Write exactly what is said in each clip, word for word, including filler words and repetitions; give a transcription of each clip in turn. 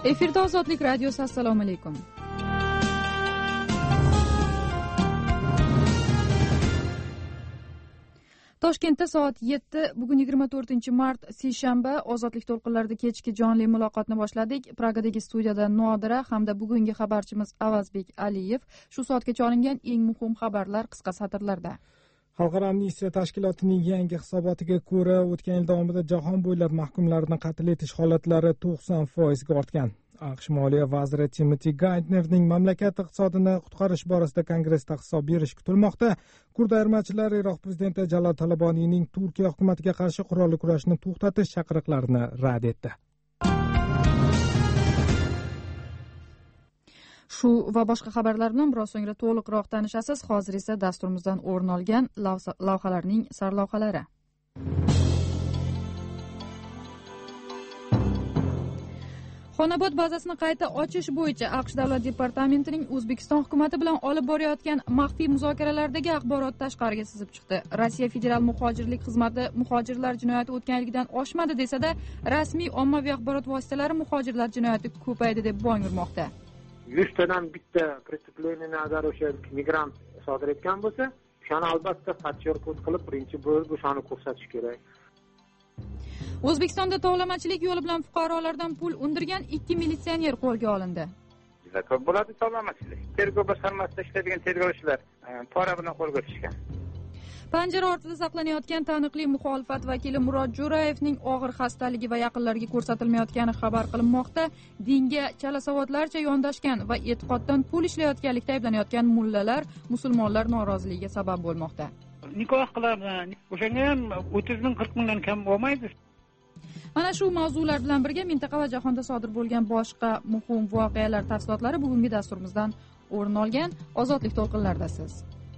Efirda Ozodlik radiosi. Assalomu alaykum. Toshkentda soat yetti, bugun yigirma to'rtinchi mart, seshanba. Ozodlik to'lqinlarida kechki jonli muloqotni boshladik. Pragadagi studiyada Nodira hamda bugungi xabarchimiz Avazbek Aliyev. Shu soatgacha olingan eng muhim xabarlar qisqa satrlarda. Xalqaro amnistiya tashkilotining yangi hisobotiga ko'ra, o'tgan yil davomida jahon bo'ylab mahkumlarni qatl etish holatlari to'qson foizga ortgan. AQSh moliya vaziri Timoti Geithnerning mamlakat iqtisodini qutqarish borasida kongressda hisob berishi kutilmoqda. Kurd ayirmachilari Iroq prezidenti Jalol Talaboniyning Turkiya hukumatiga qarshi qurolli kurashni to'xtatish chaqiriqlarini rad etdi. Shu va boshqa xabarlar bilan biroz so'ngra to'liqroq tanishasiz. Hozir esa dasturimizdan o'rin olgan lavhalarning sarlavhalari. Xonobod bazasini qayta ochish bo'yicha AQSh davlat departamentining O'zbekiston hukumati bilan olib borayotgan maxfiy muzokaralardagi axborot tashqariga sizib chiqdi. Rossiya federal muhojirlik xizmati muhojirlar jinoyati o'tgan yilgidan oshmadi desa-da, rasmiy ommaviy axborot vositalari muhojirlar jinoyati ko'paydi deb bong urmoqda. yuztadan bitta преступлениeni agar o'sha migrant sodir etgan bo'lsa, o'shani albatta подчеркнут qilib birinchi bo'lib o'shani ko'rsatish kerak. O'zbekistonda tovlamachilik yo'li bilan fuqarolardan pul undirgan ikki militsioner qo'lga olindi. Ko'p bo'ladi tovlamachilik. Tergov boshqarmasida ishlaydigan tergovchilar pora bilan qo'lga tushgan. Panjara ortida saqlanayotgan taniqli muxolifat vakili Murod Jo'rayevning og'ir xastaligi va yaqinlariga ko'rsatilmayotgani xabar qilinmoqda. Dinga chalasavodlarcha yondashgan va e'tiqoddan pul ishlayotganlikda ayblanayotgan mullalar musulmonlar noroziligiga sabab bo'lmoqda. Nikoh qiladi. O'shanga ham o'ttiz ming qirq mingdan kam bo'lmaydi. Mana shu mavzular bilan birga mintaqa va jahonda sodir bo'lgan boshqa muhim voqealar tafsilotlari bugungi dasturimizdan o'rin olgan. Ozodlik to'lqinlaridasiz.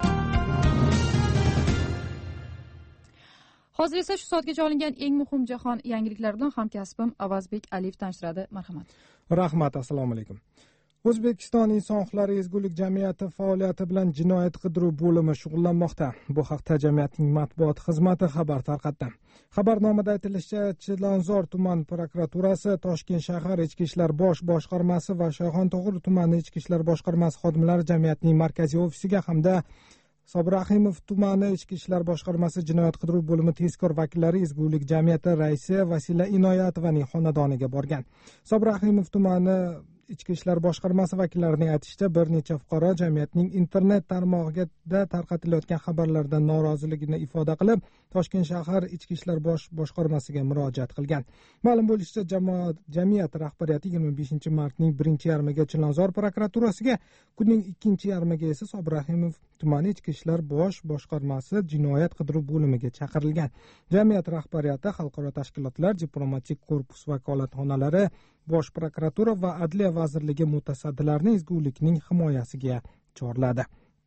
Hozir esa shu soatgacha olingan eng muhim jahon yangiliklari bilan hamkasbim Avazbek Aliyev tanishtiradi. Marhamat. Rahmat, assalomu alaykum. O'zbekiston inson huquqlari ezgulik jamiyati faoliyati bilan jinoyat qidiruv bo'limi shug'ullanmoqda. Bu haqda jamiyatning matbuot xizmati xabar tarqatdi. Xabarnomada aytilishicha, Chilonzor tuman prokuraturasi, Toshkent shahar ichki ishlar bosh boshqarmasi va Shayxontohur tumani ichki ishlar boshqarmasi xodimlari jamiyatning markaziy ofisiga hamda Sobrahimov tumani ichki ishlar boshqarmasi jinoyat qidiruv bo'limi tezkor vakillari ezgulik jamiyati raisi Vasila Inoyatovaning xonadoniga borgan. Sobrahimov tumani ichki ishlar boshqarmasi vakillarining aytishicha, bir necha fuqaro jamiyatning internet tarmog'ida tarqatilayotgan xabarlardan noroziligini ifoda qilib, Toshkent shahar ichki ishlar bosh boshqarmasiga murojaat qilgan. Ma'lum bo'lishicha, jamoat jamiyat rahbariyati yigirma beshinchi martning birinchi yarmiga Chilonzor prokuraturasiga, kunning ikkinchi yarmiga esa Sobrahimov tumani ichki ishlar bosh boshqarmasi jinoyat qidiruv bo'limiga chaqirilgan. Jamiyat rahbariyati xalqaro tashkilotlar, diplomatik korpus vakolatxonalari, Bosh prokuratura va Adliya vazirligi mutasaddilarini ezgulikning himoyasiga chorladi.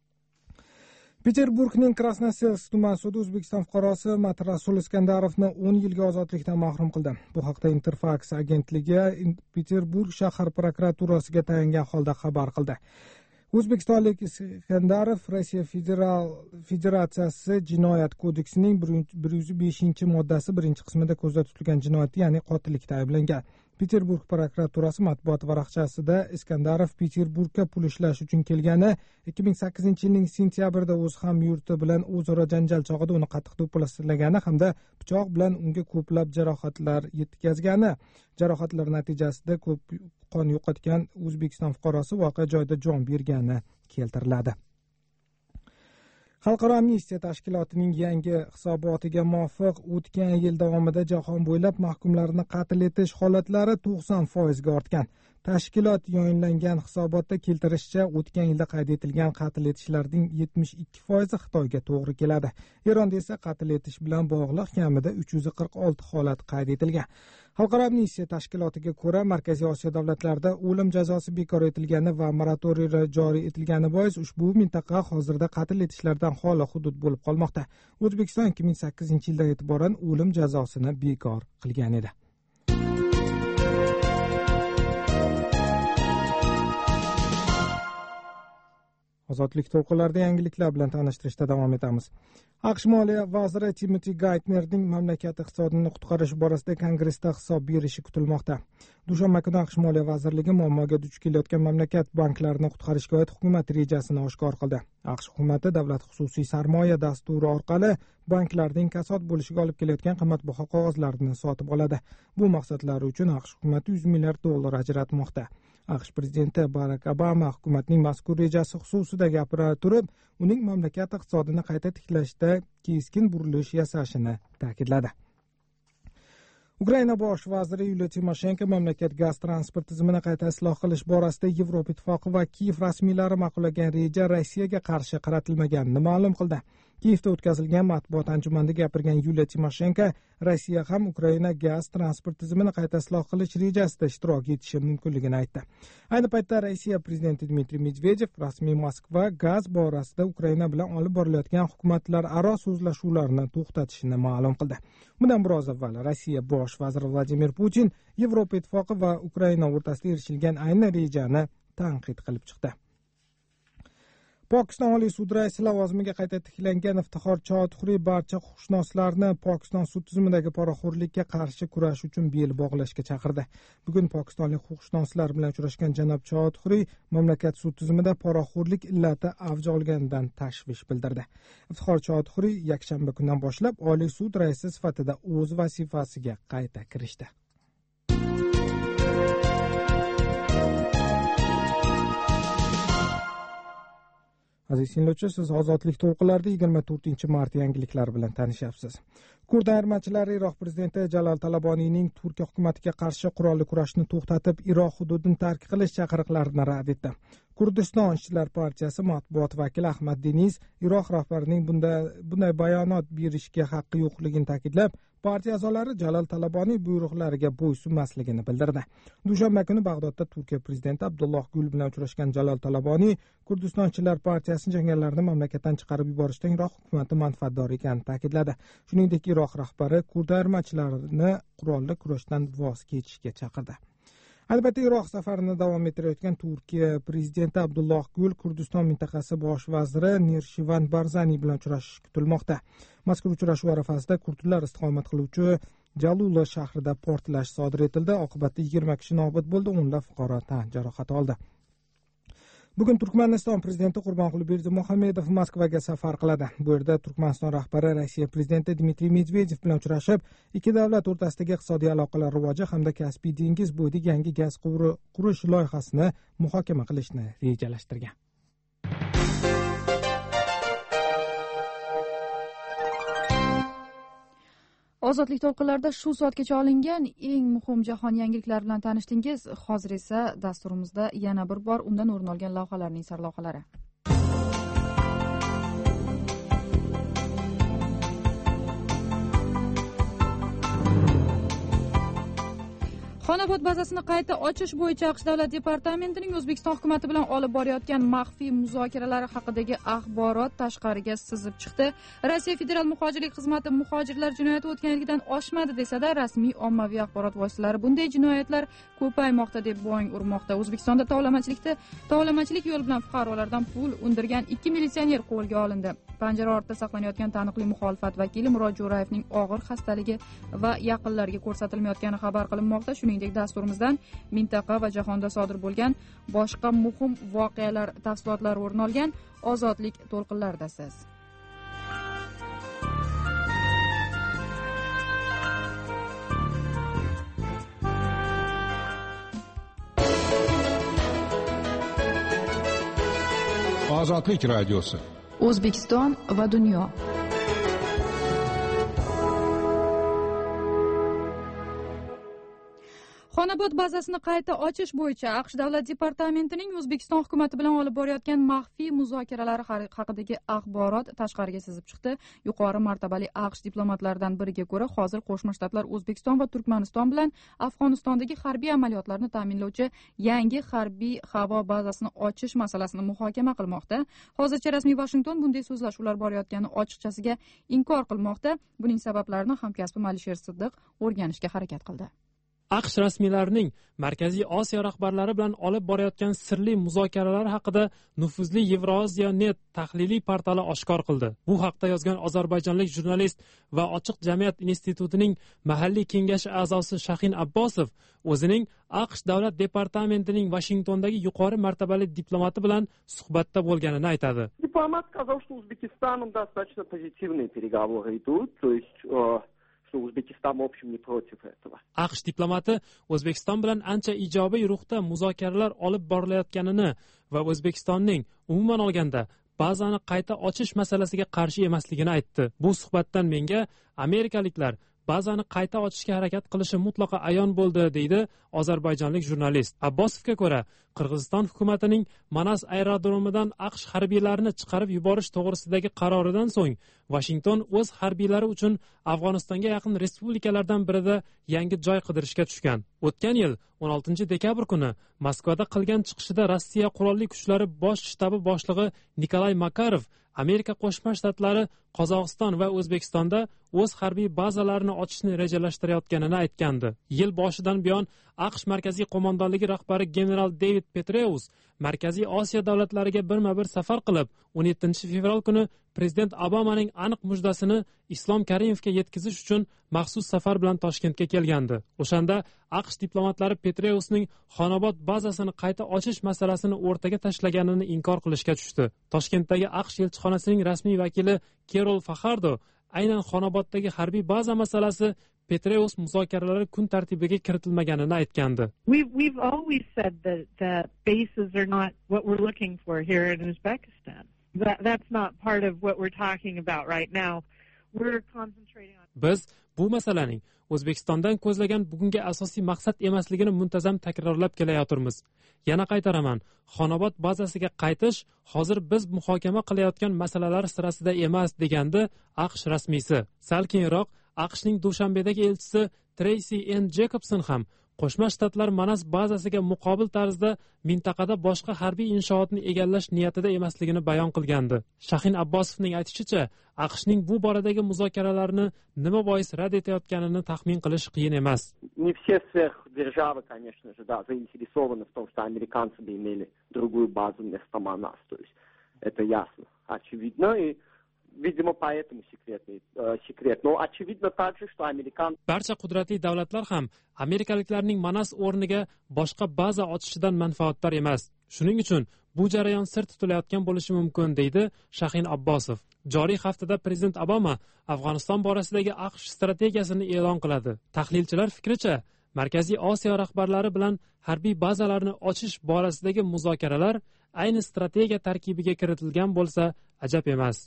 Peterburgning Krasnoselsk tuman sudi O'zbekiston fuqarosi Rasul Iskandarovni o'n yilga ozodlikdan mahrum qildi. Bu haqda Interfax agentligi Peterburg shahar prokuraturasiga tayangan holda xabar qildi. O'zbekistonlik Iskandarov Rossiya Federal Federatsiyasi Jinoyat kodeksining bir yuz beshinchi moddasi birinchi qismida ko'zda tutilgan jinoyat, ya'ni qotillikda ayblangan. Peterburg prokuraturasi matbuot varaqchasida Iskandarov Peterburgga pul ishlash uchun kelgani, ikki ming sakkizinchi yilning sentyabrida o'z hamyurti bilan o'zaro janjal chog'ida uni qattiq do'pposlagani hamda pichoq bilan unga ko'plab jarohatlar yetkazgani, jarohatlar natijasida ko'p qon yo'qotgan O'zbekiston fuqarosi voqea joyida jon bergani keltiriladi. Xalqaro amnistiya tashkilotining yangi hisobotiga muvofiq, o'tgan yil davomida jahon bo'ylab mahkumlarni qatl etish holatlari to'qson foizga ortgan. Tashkilot yayinlangan hisobotda keltirishicha, o'tgan yilda qayd etilgan qatl etishlarning yetmish ikki foizi Xitoyga to'g'ri keladi. Eronda esa qatl etish bilan bog'liq kamida uch yuz qirq olti holat qayd etilgan. Xalqaro amnistiya tashkilotiga ko'ra, Markaziy Osiyo davlatlarida o'lim jazosi bekor etilgani va moratoriy joriy etilgani bois ushbu mintaqa hozirda qatl etishlardan xoli hudud bo'lib qolmoqda. O'zbekiston ikki ming sakkizinchi yildan e'tiboran o'lim jazosini bekor qilgan edi. Ozodlik to'lqinlarida yangiliklar bilan tanishtirishda davom etamiz. AQSh moliya vaziri Timoti Gaytnerning mamlakat iqtisodini qutqarish borasida kongressda hisob berishi kutilmoqda. Dushanba kuni AQSh moliya vazirligi muammoga duch kelayotgan mamlakat banklarini qutqarishga oid hukumat rejasini oshkor qildi. AQSh hukumati davlat xususiy sarmoya dasturi orqali banklarning kasod bo'lishiga olib kelayotgan qimmatbaho qog'ozlarni sotib oladi. Bu maqsadlar uchun AQSh hukumati yuz milliard dollar ajratmoqda. AQSh prezidenti Barak Obama hukumatning mazkur rejasi xususida gapira turib, uning mamlakat iqtisodini qayta tiklashda keskin burilish yasashini ta'kidladi. Ukraina bosh vaziri Yuliya Timoshenko mamlakat gaz transport tizimini qayta isloh qilish borasida Yevropa ittifoqi va Kiyev rasmiylari ma'qullagan reja Rossiyaga qarshi qaratilmaganini ma'lum qildi. Kiyevda o'tkazilgan matbuot anjumanida gapirgan Yuliya Timoshenko, Rossiya ham Ukraina gaz transport tizimini qayta isloh qilish rejasida ishtirok etishi mumkinligini aytdi. Ayni paytda Rossiya prezidenti Dmitriy Medvedev rasmiy Moskva gaz borasida Ukraina bilan olib borilayotgan hukumatlararo so'zlashuvlarni to'xtatishini ma'lum qildi. Bundan biroz avval Rossiya bosh vaziri Vladimir Putin Yevropa ittifoqi va Ukraina o'rtasida erishilgan ayni rejani tanqid qilib chiqdi. Pokiston Oliy sud raisi lavozimiga qayta tiklangan Iftixor Chaudhuri barcha huquqshunoslarni Pokiston sud tizimidagi poraxo'rlikka qarshi kurash uchun bel bog'lashga chaqirdi. Bugun pokistonlik huquqshunoslar bilan uchrashgan janob Chaudhuri mamlakat sud tizimida poraxo'rlik illati avj olganidan tashvish bildirdi. Iftixor Chaudhuri yakshanba kundan boshlab Oliy sud raisi sifatida o'z vazifasiga qayta kirishdi. Aziz tinglovchi, siz ozodlik to'lqinlarida yigirma to'rtinchi mart yangiliklari bilan tanishyapsiz. Kurd ayirmachilari Iroq prezidenti Jalol Talaboniyning Turkiya hukumatiga qarshi qurolli kurashni to'xtatib, Iroq hududini tark qilish chaqiriqlarini rad etdi. Kurdiston ishchilar partiyasi matbuot vakili Ahmad Deniz Iroq rahbarining bunday bunday bayonot berishga haqqi yo'qligini ta'kidlab, partiya a'zolari Jalol Talaboniy buyruqlariga bo'ysunmasligini bildirdi. Dushanba kuni Bag'dodda Turkiya prezidenti Abdulloh Gul bilan uchrashgan Jalol Talaboniy Kurdiston ishchilar partiyasi jangarilarni mamlakatdan chiqarib yuborishdan Iroq hukumati manfaatdor ekanini ta'kidladi. Shuningdek, Iroq rahbari kurd ayirmachilarini qurolli kurashdan voz kechishga chaqirdi. Albatta, Iroq safarini davom ettirayotgan Turkiya prezidenti Abdulloh Gul Kurdiston mintaqasi bosh vaziri Nirshivan Barzani bilan uchrashish kutilmoqda. Mazkur uchrashuv arafasida kurdlar istiqomat qiluvchi Jalula shahrida portlash sodir etildi. Oqibatda yigirma kishi nobud bo'ldi, o'nlab fuqaro tan jarohati oldi. Bugun Turkmaniston prezidenti Qurbonquli Berdimuhamedov Moskvaga safar qiladi. Bu yerda Turkmaniston rahbari Rossiya prezidenti Dmitriy Medvedev bilan uchrashib, ikki davlat o'rtasidagi iqtisodiy aloqalar rivoji hamda Kaspiy dengiz bo'yida yangi gaz quvuri qurish loyihasini muhokama qilishni rejalashtirgan. Ozodlik to'lqinlarida shu soatgacha olingan eng muhim jahon yangiliklari bilan tanishdingiz. Hozir esa dasturimizda yana bir bor undan o'rin olgan lavhalarning sarlavhalari. Xonobod bazasini qayta ochish bo'yicha AQSh davlat departamentining O'zbekiston hukumati bilan olib borayotgan maxfiy muzokaralari haqidagi axborot tashqariga sizib chiqdi. Rossiya federal muhojirlik xizmati muhojirlar jinoyati o'tgan yilgidan oshmadi desa-da, rasmiy ommaviy axborot vositalari bunday jinoyatlar ko'paymoqda deb bo'ying urmoqda. O'zbekistonda tovlamachilikda tovlamachilik yo'li bilan fuqarolardan pul undirgan ikki militsioner qo'lga olindi. Panjara ortida saqlanayotgan taniqli muxolifat vakili Murod Jo'rayevning og'ir xastaligi va yaqinlariga ko'rsatilmayotgani xabar qilinmoqda. Shuningdek, dasturimizdan mintaqa va jahonda sodir bo'lgan boshqa muhim voqealar tafsilotlari o'rin olgan ozodlik to'lqinlaridasiz. Ozodlik radiosi. O'zbekiston va dunyo. Xonobod bazasini qayta ochish bo'yicha AQSh davlat departamentining O'zbekiston hukumati bilan olib borayotgan maxfiy muzokaralari haqidagi axborot tashqariga sizib chiqdi. Yuqori martabali AQSh diplomatlaridan biriga ko'ra, hozir Qo'shma Shtatlar O'zbekiston va Turkmaniston bilan Afg'onistondagi harbiy amaliyotlarni ta'minlovchi yangi harbiy havo bazasini ochish masalasini muhokama qilmoqda. Hozircha rasmiy Washington bunday so'zlashuvlar borayotgani ochiqchasiga inkor qilmoqda. Buning sabablarini hamkasbim Alisher Siddiq o'rganishga harakat qildi. aqsh rasmiylarining Markaziy Osiyo rahbarlari bilan olib borayotgan sirli muzokaralar haqida nufuzli Yevroaziya net tahliliy portali oshkor qildi. Bu haqda yozgan ozarbayjonlik jurnalist va Ochiq jamiyat institutining mahalliy kengashi a'zosi Shahin Abbosov o'zining aqsh davlat departamentining Vashingtondagi yuqori martabali diplomati bilan suhbatda bo'lganini aytadi. Дипломат сказал, что Узбекистаном достаточно позитивные переговоры идут, то есть что Узбекистан в общем не против этого. aqsh diplomati O'zbekiston bilan ancha ijobiy ruhda muzokaralar olib borilayotganini va O'zbekistonning umuman olganda bazani qayta ochish masalasiga qarshi emasligini aytdi. Bu suhbatdan menga amerikaliklar bazani qayta ochishga harakat qilishi mutlaqo ayon bo'ldi, deydi ozarbayjonlik jurnalist. Abbosovga ko'ra, Qirg'iziston hukumatining Manas aerodromidan aqsh harbiylarini chiqarib yuborish to'g'risidagi qaroridan so'ng Washington o'z harbiylari uchun Afg'onistonga yaqin respublikalardan birida yangi joy qidirishga tushgan. O'tgan yil o'n oltinchi dekabr kuni Moskvada qilgan chiqishida Rossiya qurolli kuchlari bosh shtabi boshlig'i Nikolay Makarov Amerika Qo'shma Shtatlari Qozog'iston va O'zbekistonda o'z harbiy bazalarini ochishni rejalashtirayotganini aytgandi. Yil boshidan buyon aqsh markaziy qo'mondonligi rahbari general David Petraeus Markaziy Osiyo davlatlariga birma-bir safar qilib, o'n yettinchi fevral kuni prezident Obamaning aniq mujdasini Islom Karimovga yetkazish uchun maxsus safar bilan Toshkentga kelgandi. O'shanda aqsh diplomatlari Petraeusning Xonobod bazasini qayta ochish masalasini o'rtaga tashlaganini inkor qilishga tushdi. Toshkentdagi aqsh elchixonasining rasmiy vakili Kerol Faxardo aynan Xonoboddagi harbiy baza masalasi Petraeus muzokaralari kun tartibiga kiritilmaganini aytgandi. We've we've always said that that bases are not what we're looking for here in Uzbekistan. That that's not part of what we're talking about right now. We're concentrating on Biz bu masalaning O'zbekistondan ko'zlagan bugungi asosiy maqsad emasligini muntazam takrorlab kelayotirmiz. Yana qaytaraman, Xonobod bazasiga qaytish hozir biz muhokama qilayotgan masalalar sirasida emas, degandi aqsh rasmiysi. Sal keyinroq aqshning Dushanbedagi elchisi Tracy N. Jacobson ham Qo'shma Shtatlar Manas bazasiga muqobil tarzda mintaqada boshqa harbiy inshootni egallash niyatida emasligini bayon qilgandi. Shahin Abbosovning aytishicha, aqshning bu boradagi muzokaralarni nima bois rad etayotganini taxmin qilish qiyin emas. Не все сверхдержавы, конечно же, да, заинтересованы в том, что американцы бы имели другую базу вместо Манас. То есть это ясно, очевидно, и видимо, поэтому секретный э, секрет. Но очевидно также, что американ Barcha qudratli davlatlar ham amerikaliklarning Manas o'rniga boshqa baza ochishidan manfaatdor emas. Shuning uchun bu jarayon sir tutilayotgan bo'lishi mumkin, deydi Shahin Abbosov. Joriy haftada prezident Obama Afg'oniston borasidagi aqsh strategiyasini e'lon qiladi. Tahlilchilar fikricha, Markaziy Osiyo rahbarlari bilan harbiy bazalarni ochish borasidagi muzokaralar ayni strategiya tarkibiga kiritilgan bo'lsa, ajab emas.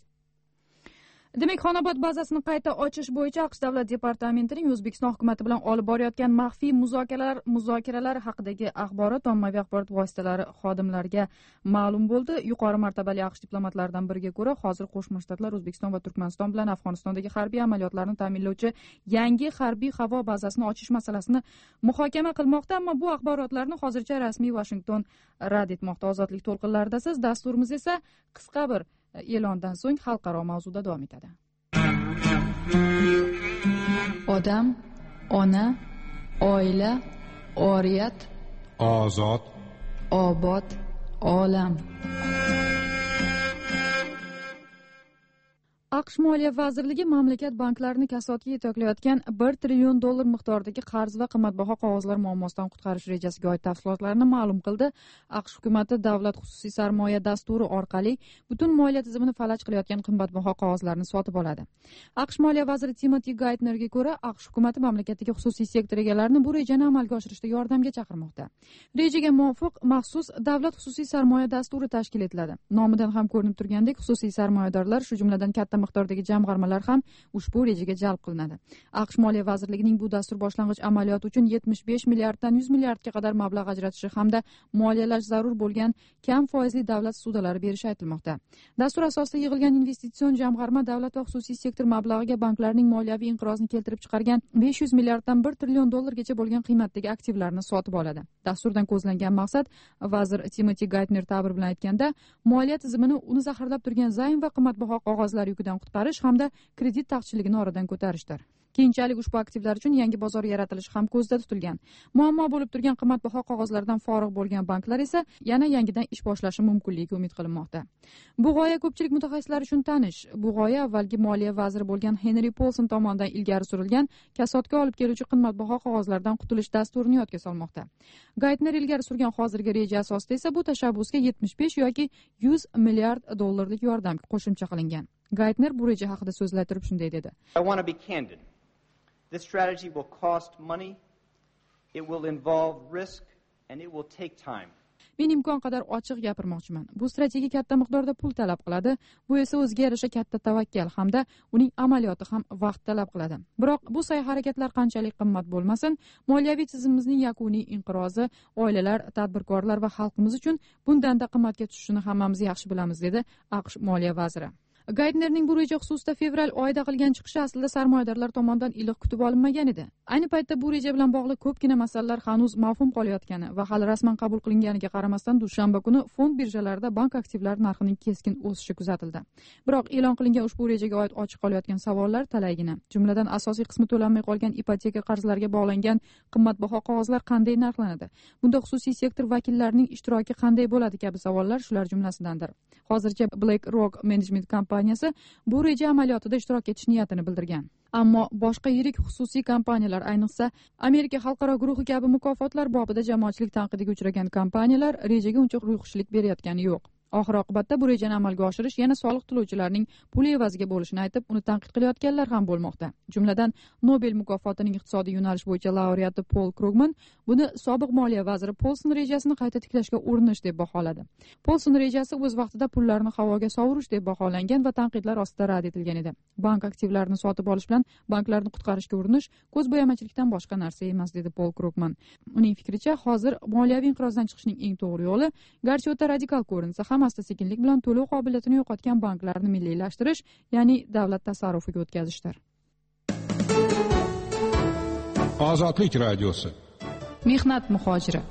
Demak, Xonobod bazasini qayta ochish bo'yicha aqsh davlat departamentining O'zbekiston hukumati bilan olib borayotgan maxfiy muzokaralar muzokaralar haqidagi axborot ommaviy axborot vositalari xodimlariga ma'lum bo'ldi. Yuqori martabali aqsh diplomatlaridan biriga ko'ra, hozir Qo'shma Shtatlar O'zbekiston va Turkmaniston bilan Afg'onistondagi harbiy amaliyotlarni ta'minlovchi yangi harbiy havo bazasini ochish masalasini muhokama qilmoqda, ammo bu axborotlarni hozircha rasmiy Washington rad etmoqda. Ozodlik to'lqinlarida siz, dasturimiz esa qisqa bir e'londan so'ng xalqaro mavzuda davom etadi. Odam, ona, oila, oriyat, ozod, obod, olam. aqsh Moliya vazirligi mamlakat banklarini kasodga yetaklayotgan bir trillion dollar miqdoridagi qarz va qimmatbaho qog'ozlar muammosidan qutqarish rejasiga oid tafsilotlarni ma'lum qildi. aqsh hukumati davlat xususiy sarmoya dasturi orqali butun moliya tizimini falaj qilayotgan qimmatbaho qog'ozlarni sotib oladi. aqsh Moliya vaziri Timoti Geithnerga ko'ra, aqsh hukumati mamlakatdagi xususiy sektor egalarini bu rejani amalga oshirishda yordamga chaqirmoqda. Rejaga muvofiq maxsus davlat xususiy sarmoya dasturi tashkil etiladi. Nomidan ham ko'rinib turgandek, xususiy sarmoyadorlar, shu jumladan katta miqdordagi jamg'armalar ham ushbu rejaga jalb qilinadi. aqsh Moliya vazirligining bu dastur boshlang'ich amaliyoti uchun yetmish besh milliarddan yuz milliardga qadar mablag' ajratishi hamda moliyalash zarur bo'lgan kam foizli davlat ssudalari berishi aytilmoqda. Dastur asosida yig'ilgan investitsion jamg'arma davlat va xususiy sektor mablag'iga banklarning moliyaviy inqirozni keltirib chiqargan besh yuz milliarddan bir trillion dollargacha bo'lgan qiymatdagi aktivlarni sotib oladi. Dasturdan ko'zlangan maqsad, vazir Timoti Geithner ta'bir bilan aytganda, moliya tizimini uni zaharlab turgan zaym va qimmatbaho qog'ozlar yukidan qutqarish hamda kredit taqchilligini oradan ko'tarishdir. keyinchalik ushbu aktivlar uchun yangi bozor yaratilishi ham ko'zda tutilgan. Muammo bo'lib turgan qimmatbaho qog'ozlardan forig' bo'lgan banklar esa yana yangidan ish boshlashi mumkinligi umid qilinmoqda. Bu g'oya ko'pchilik mutaxassislar uchun tanish. Bu g'oya avvalgi moliya vaziri bo'lgan Henri Paulson tomonidan ilgari surilgan kasodga olib keluvchi qimmatbaho qog'ozlardan qutulish dasturini yodga solmoqda. Geithner ilgari surgan hozirgi reja asosida esa bu tashabbusga yetmish besh yoki yuz milliard dollarlik yordam qo'shimcha qilingan. Geithner bu reja haqida so'zlay turib shunday dedi. I want to be candid. This strategy will cost money, it will involve risk, and it will take time. Men imkon qadar ochiq gapirmoqchiman. Bu strategiya katta miqdorda pul talab qiladi. Bu esa o'ziga yarasha katta tavakkal hamda uning amaliyoti ham vaqt talab qiladi. Biroq bu sa'y-harakatlar qanchalik qimmat bo'lmasin, moliyaviy tizimimizning yakuniy inqirozi oilalar, tadbirkorlar va xalqimiz uchun bundan-da qimmatga tushishini hammamiz yaxshi bilamiz, dedi AQSh moliya vaziri. Geithnerning bu reja xususida fevral oyida qilgan chiqishi aslida sarmoyadorlar tomonidan iliq kutib olinmagan edi. Ayni paytda bu reja bilan bog'liq ko'pgina masalalar hanuz mavhum qolayotgani va hali rasman qabul qilinganiga qaramasdan dushanba kuni fond birjalarida bank aktivlari narxining keskin o'sishi kuzatildi. Biroq e'lon qilingan ushbu rejaga oid ochiq qolayotgan savollar talaygina. Jumladan asosiy qismi to'lanmay qolgan ipoteka qarzlariga bog'langan qimmatbaho qog'ozlar qanday narxlanadi? Bunda xususiy sektor vakillarining ishtiroki qanday bo'ladi kabi savollar shular jumlasidandir. Hozircha BlackRock Management kompaniyasi bu reja amaliyotida ishtirok etish niyatini bildirgan. Ammo boshqa yirik xususiy kompaniyalar, ayniqsa Amerika xalqaro guruhi kabi mukofotlar bobida jamoatchilik tanqidiga uchragan kompaniyalar rejaga uncha ruxsatchilik berayotgani yo'q. Oxir oqibatda bu rejani amalga oshirish yana soliq to'lovchilarning puli evaziga bo'lishini aytib, uni tanqid qilayotganlar ham bo'lmoqda. Jumladan Nobel mukofotining iqtisodiy yo'nalish bo'yicha laureati Paul Krugman buni sobiq moliya vaziri Paulson rejasini qayta tiklashga urinish deb baholadi. Paulson rejasi o'z vaqtida pullarni havoga sovurish deb baholangan va tanqidlar ostida rad etilgan edi. Bank aktivlarini sotib olish bilan banklarni qutqarishga urinish ko'zbo'yamachilikdan boshqa narsa emas, dedi Paul Krugman. Uning fikricha, hozir moliyaviy inqirozdan chiqishning eng to'g'ri yo'li, garchi o'ta radikal ko'rinsa ham asta-sekinlik bilan to'lov qobiliyatini yo'qotgan banklarni milliylashtirish, ya'ni davlat tasarrufiga o'tkazishdir. Ozodlik radiosi. Mehnat muhojiri.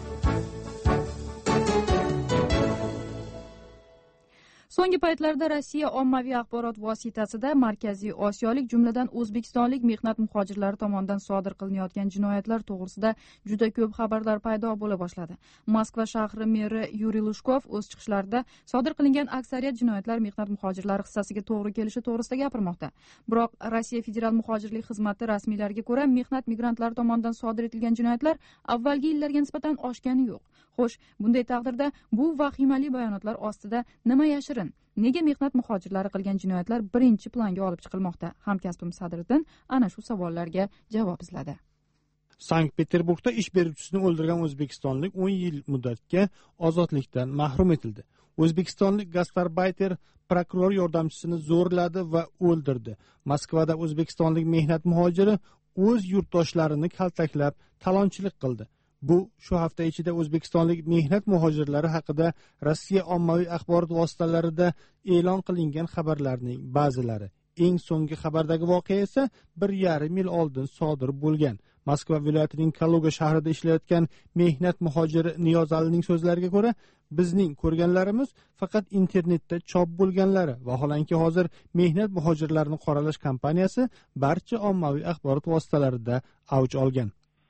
So'nggi paytlarda Rossiya ommaviy axborot vositasida Markaziy Osiyolik, jumladan O'zbekistonlik mehnat muhojirlari tomonidan sodir qilinayotgan jinoyatlar to'g'risida juda ko'p xabarlar paydo bo'la boshladi. Moskva shahri meri Yuriy Lushkov o'z chiqishlarida sodir qilingan aksariyat jinoyatlar mehnat muhojirlari hissasiga to'g'ri kelishi to'g'risida gapirmoqda. Biroq Rossiya federal muhojirlik xizmati rasmiylariga ko'ra, mehnat migrantlari tomonidan sodir etilgan jinoyatlar avvalgi yillarga nisbatan oshgani yo'q. Xo'sh, bunday taqdirda bu vahimali bayonotlar ostida nima yashirin? Nega mehnat muhojirlari qilgan jinoyatlar birinchi planga olib chiqilmoqda? Hamkasbim Sadriddin ana shu savollarga javob izladi. Sankt-Peterburgda ish beruvchisini o'ldirgan o'zbekistonlik o'n yil muddatga ozodlikdan mahrum etildi. O'zbekistonlik gastarbayter prokuror yordamchisini zo'rladi va o'ldirdi. Moskvada o'zbekistonlik mehnat muhojiri o'z yurtdoshlarini kaltaklab, talonchilik qildi. Bu shu hafta ichida o'zbekistonlik mehnat muhojirlari haqida Rossiya ommaviy axborot vositalarida e'lon qilingan xabarlarning ba'zilari. Eng so'nggi xabardagi voqea esa bir yarim yil oldin sodir bo'lgan. Moskva viloyatining Kaluga shahrida ishlayotgan mehnat muhojiri Niyozalining so'zlariga ko'ra, bizning ko'rganlarimiz faqat internetda chop bo'lganlari. Vaholanki hozir mehnat muhojirlarini qoralash kampaniyasi barcha ommaviy axborot vositalarida avj olgan.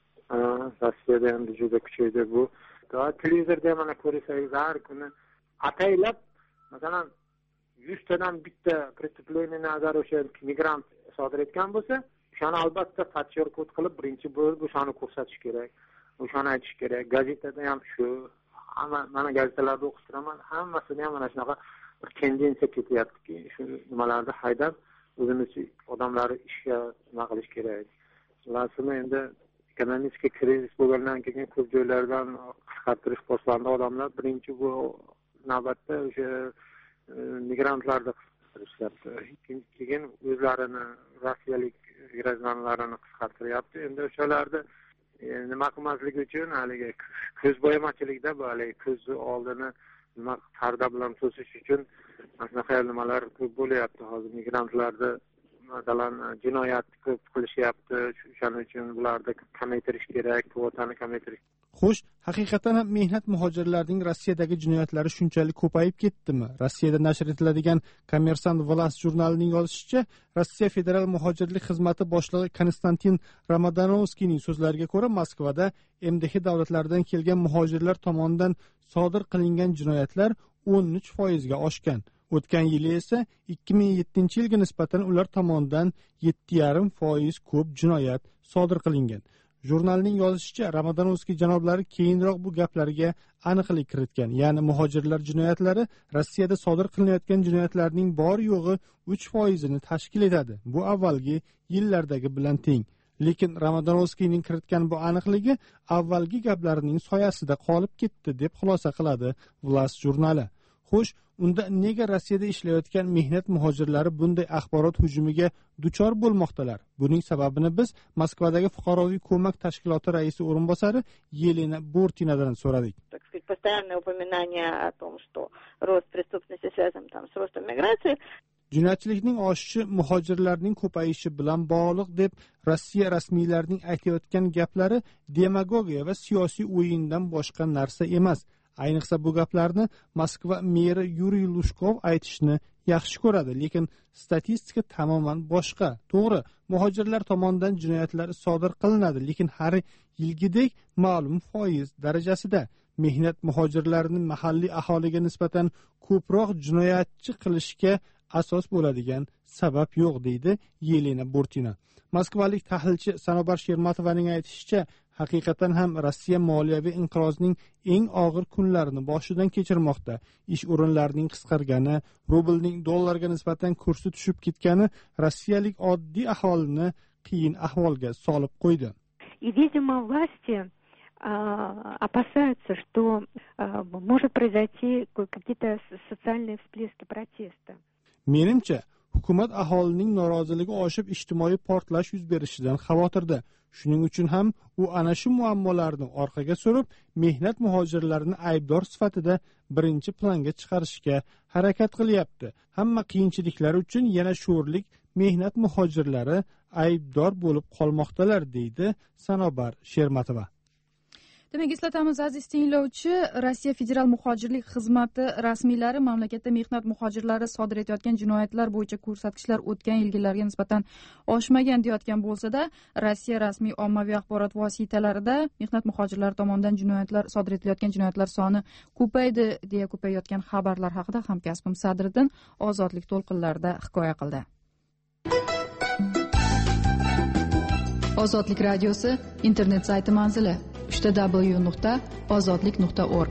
Rossiyada endi juda kuchaydi bu. Televizorda mana ko'rsangiz har kuni ataylab, masalan, yuz tadan bitta преступление nazar o'sha migrant sodir etgan bo'lsa, o'shani albatta подчеркивать qilib birinchi bo'lib o'shani ko'rsatish kerak. O'shani aytish kerak. Gazetada ham shu, hamma mana gazetalarda o'qib turaman, hammasida ham mana shunaqa bir tendensiya ketyaptiki, shu nimalarni haydab o'zimiz odamlarni ishga nima qilish kerak. Lasini endi ekonomik krizis bo'lgandan keyin ko'p joylardan qisqartirish boshlandi odamlar. Birinchi bu navbatda o'sha migrantlarni qisqartirishyapti. Keyin o'zlarini rossiyalik gражданlarini qisqartiryapti. Endi o'shalarni nima qilmaslik uchun haligi ko'zbo'yamachilikda bu haligi ko'z oldini nima parda bilan to'sish uchun mana shunaqa nimalar ko'p bo'lyapti hozir migrantlarni masalan jinoyat ko'p qilishyapti, o'shaning uchun bularni kamaytirish kerak, kvotani kamaytirish. Xo'sh, haqiqatan ham mehnat muhojirlarining Rossiyadagi jinoyatlari shunchalik ko'payib ketdimi? Rossiyada nashr etiladigan Kommersant Vlast jurnalining yozishicha, Rossiya federal muhojirlik xizmati boshlig'i Konstantin Ramadonovskiyning so'zlariga ko'ra, Moskvada M D H davlatlaridan kelgan muhojirlar tomonidan sodir qilingan jinoyatlar o'n uch foizga oshgan. O'tgan yili esa ikki ming yettinchi yilga nisbatan ular tomonidan yetti yarim foiz ko'p jinoyat sodir qilingan. Jurnalning yozishicha, Ramadonovskiy janoblari keyinroq bu gaplarga aniqlik kiritgan. Ya'ni muhojirlar jinoyatlari Rossiyada sodir qilinayotgan jinoyatlarning bor yo'g'i uch foizini tashkil etadi. Bu avvalgi yillardagi bilan teng. Lekin Ramadonovskiyning kiritgan bu aniqligi avvalgi gaplarining soyasida qolib ketdi deb xulosa qiladi Vlast jurnali. Xo'sh, unda nega Rossiyada ishlayotgan mehnat muhojirlari bunday axborot hujumiga duchor bo'lmoqdalar? Buning sababini biz Moskvadagi fuqaroviy ko'mak tashkiloti raisi o'rinbosari Yelena Burtinadan so'radik. Постоянное упоминание о том, что рост преступности связан там с ростом миграции. Jinoyatchilikning oshishi muhojirlarning ko'payishi bilan bog'liq deb Rossiya rasmiylarining aytayotgan gaplari demagogiya va siyosiy o'yindan boshqa narsa emas. Ayniqsa bu gaplarni Moskva meri Yuriy Lushkov aytishni yaxshi ko'radi, lekin statistika tamoman boshqa. To'g'ri, muhojirlar tomonidan jinoyatlar sodir qilinadi, lekin har yilgidek ma'lum foiz darajasida. Mehnat muhojirlarini mahalliy aholiga nisbatan ko'proq jinoyatchi qilishga asos bo'ladigan sabab yo'q, deydi Yelena Burtina. Moskvalik tahlilchi Sanobar Shermatovaning aytishicha, haqiqatan ham Rossiya moliyaviy inqirozning eng og'ir kunlarini boshidan kechirmoqda. Ish o'rinlarining qisqargani, rublning dollarga nisbatan kursi tushib ketgani rossiyalik oddiy aholini qiyin ahvolga solib qo'ydi. И, видимо, власти опасаются, что может произойти какие-то социальные всплески протеста. Menimcha, hukumat aholining noroziligi oshib ijtimoiy portlash yuz berishidan xavotirda. Shuning uchun ham u ana shu muammolarni orqaga surib, mehnat muhojirlarini aybdor sifatida birinchi planga chiqarishga harakat qilyapti. Hamma qiyinchiliklar uchun yana sho'rlik mehnat muhojirlari aybdor bo'lib qolmoqdalar, deydi Sanobar Shermatova. Demak, eslatamiz aziz tinglovchi, Rossiya federal muhojirlik xizmati rasmiylari mamlakatda mehnat muhojirlari sodir etayotgan jinoyatlar bo'yicha ko'rsatkichlar o'tgan yilgilarga nisbatan oshmagan deyotgan bo'lsa-da, Rossiya rasmiy ommaviy axborot vositalarida mehnat muhojirlari tomonidan jinoyatlar sodir etilayotgan jinoyatlar soni ko'paydi deya ko'payayotgan xabarlar haqida hamkasbim Sadriddin Ozodlik to'lqinlarida hikoya qildi. Ozodlik radiosi internet sayti manzili uch w nuqta ozodlik nuqta org.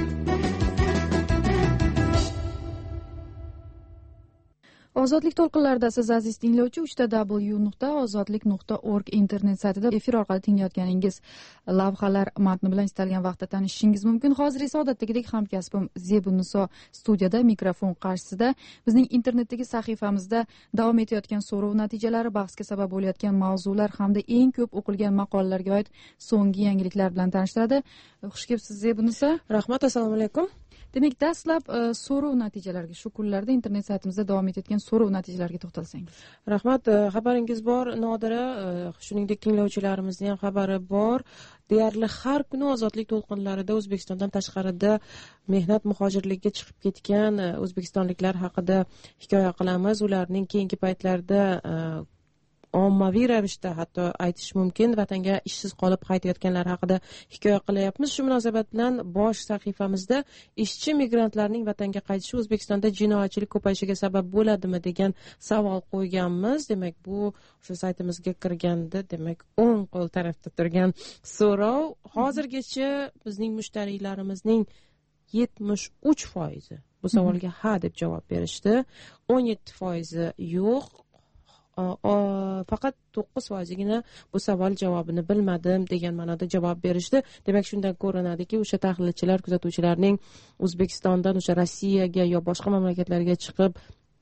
Ozodlik to'lqinlarida siz aziz tinglovchi uch w nuqta ozodlik nuqta org internet saytida efir orqali tinglayotganingiz lavhalar matni bilan istalgan vaqtda tanishishingiz mumkin. Hozir esa odatdagidek hamkasbim Zebuniso studiyada mikrofon qarshisida. Bizning internetdagi sahifamizda davom etayotgan so'rov natijalari, bahsga sabab bo'layotgan mavzular hamda eng ko'p o'qilgan maqolalarga oid so'nggi yangiliklar bilan tanishtiradi. Xush kelibsiz Zebuniso. Rahmat, assalomu alaykum. Demak, dastlab so'rov natijalariga, shu kunlarda internet saytimizda davom etayotgan so'rov natijalariga to'xtalsangiz. Rahmat, xabaringiz bor Nodira, shuningdek tinglovchilarimizning ham xabari bor. Deyarli har kuni ozodlik to'lqinlarida O'zbekistondan tashqarida mehnat muhojirligiga chiqib ketgan o'zbekistonliklar haqida hikoya qilamiz. Ularning keyingi paytlarda ommaviy ravishda, hatto aytish mumkin, vatanga ishsiz qolib qaytayotganlar haqida hikoya qilyapmiz. Shu munosabat bilan bosh sahifamizda ishchi migrantlarning vatanga qaytishi O'zbekistonda jinoyatchilik ko'payishiga sabab bo'ladimi degan savol qo'yganmiz. Demak, bu o'sha saytimizga kirganda, demak, o'ng qo'l tarafda turgan so'rov. Hozirgacha bizning mushtarilarimizning yetmish uch foizi bu savolga ha deb javob berishdi. o'n yetti foizi yo'q. Faqat to'qqiz foizigina bu savol javobini bilmadim degan ma'noda javob berishdi. Demak, shundan ko'rinadiki, o'sha tahlilchilar, kuzatuvchilarning O'zbekistondan o'sha Rossiyaga yo boshqa mamlakatlarga chiqib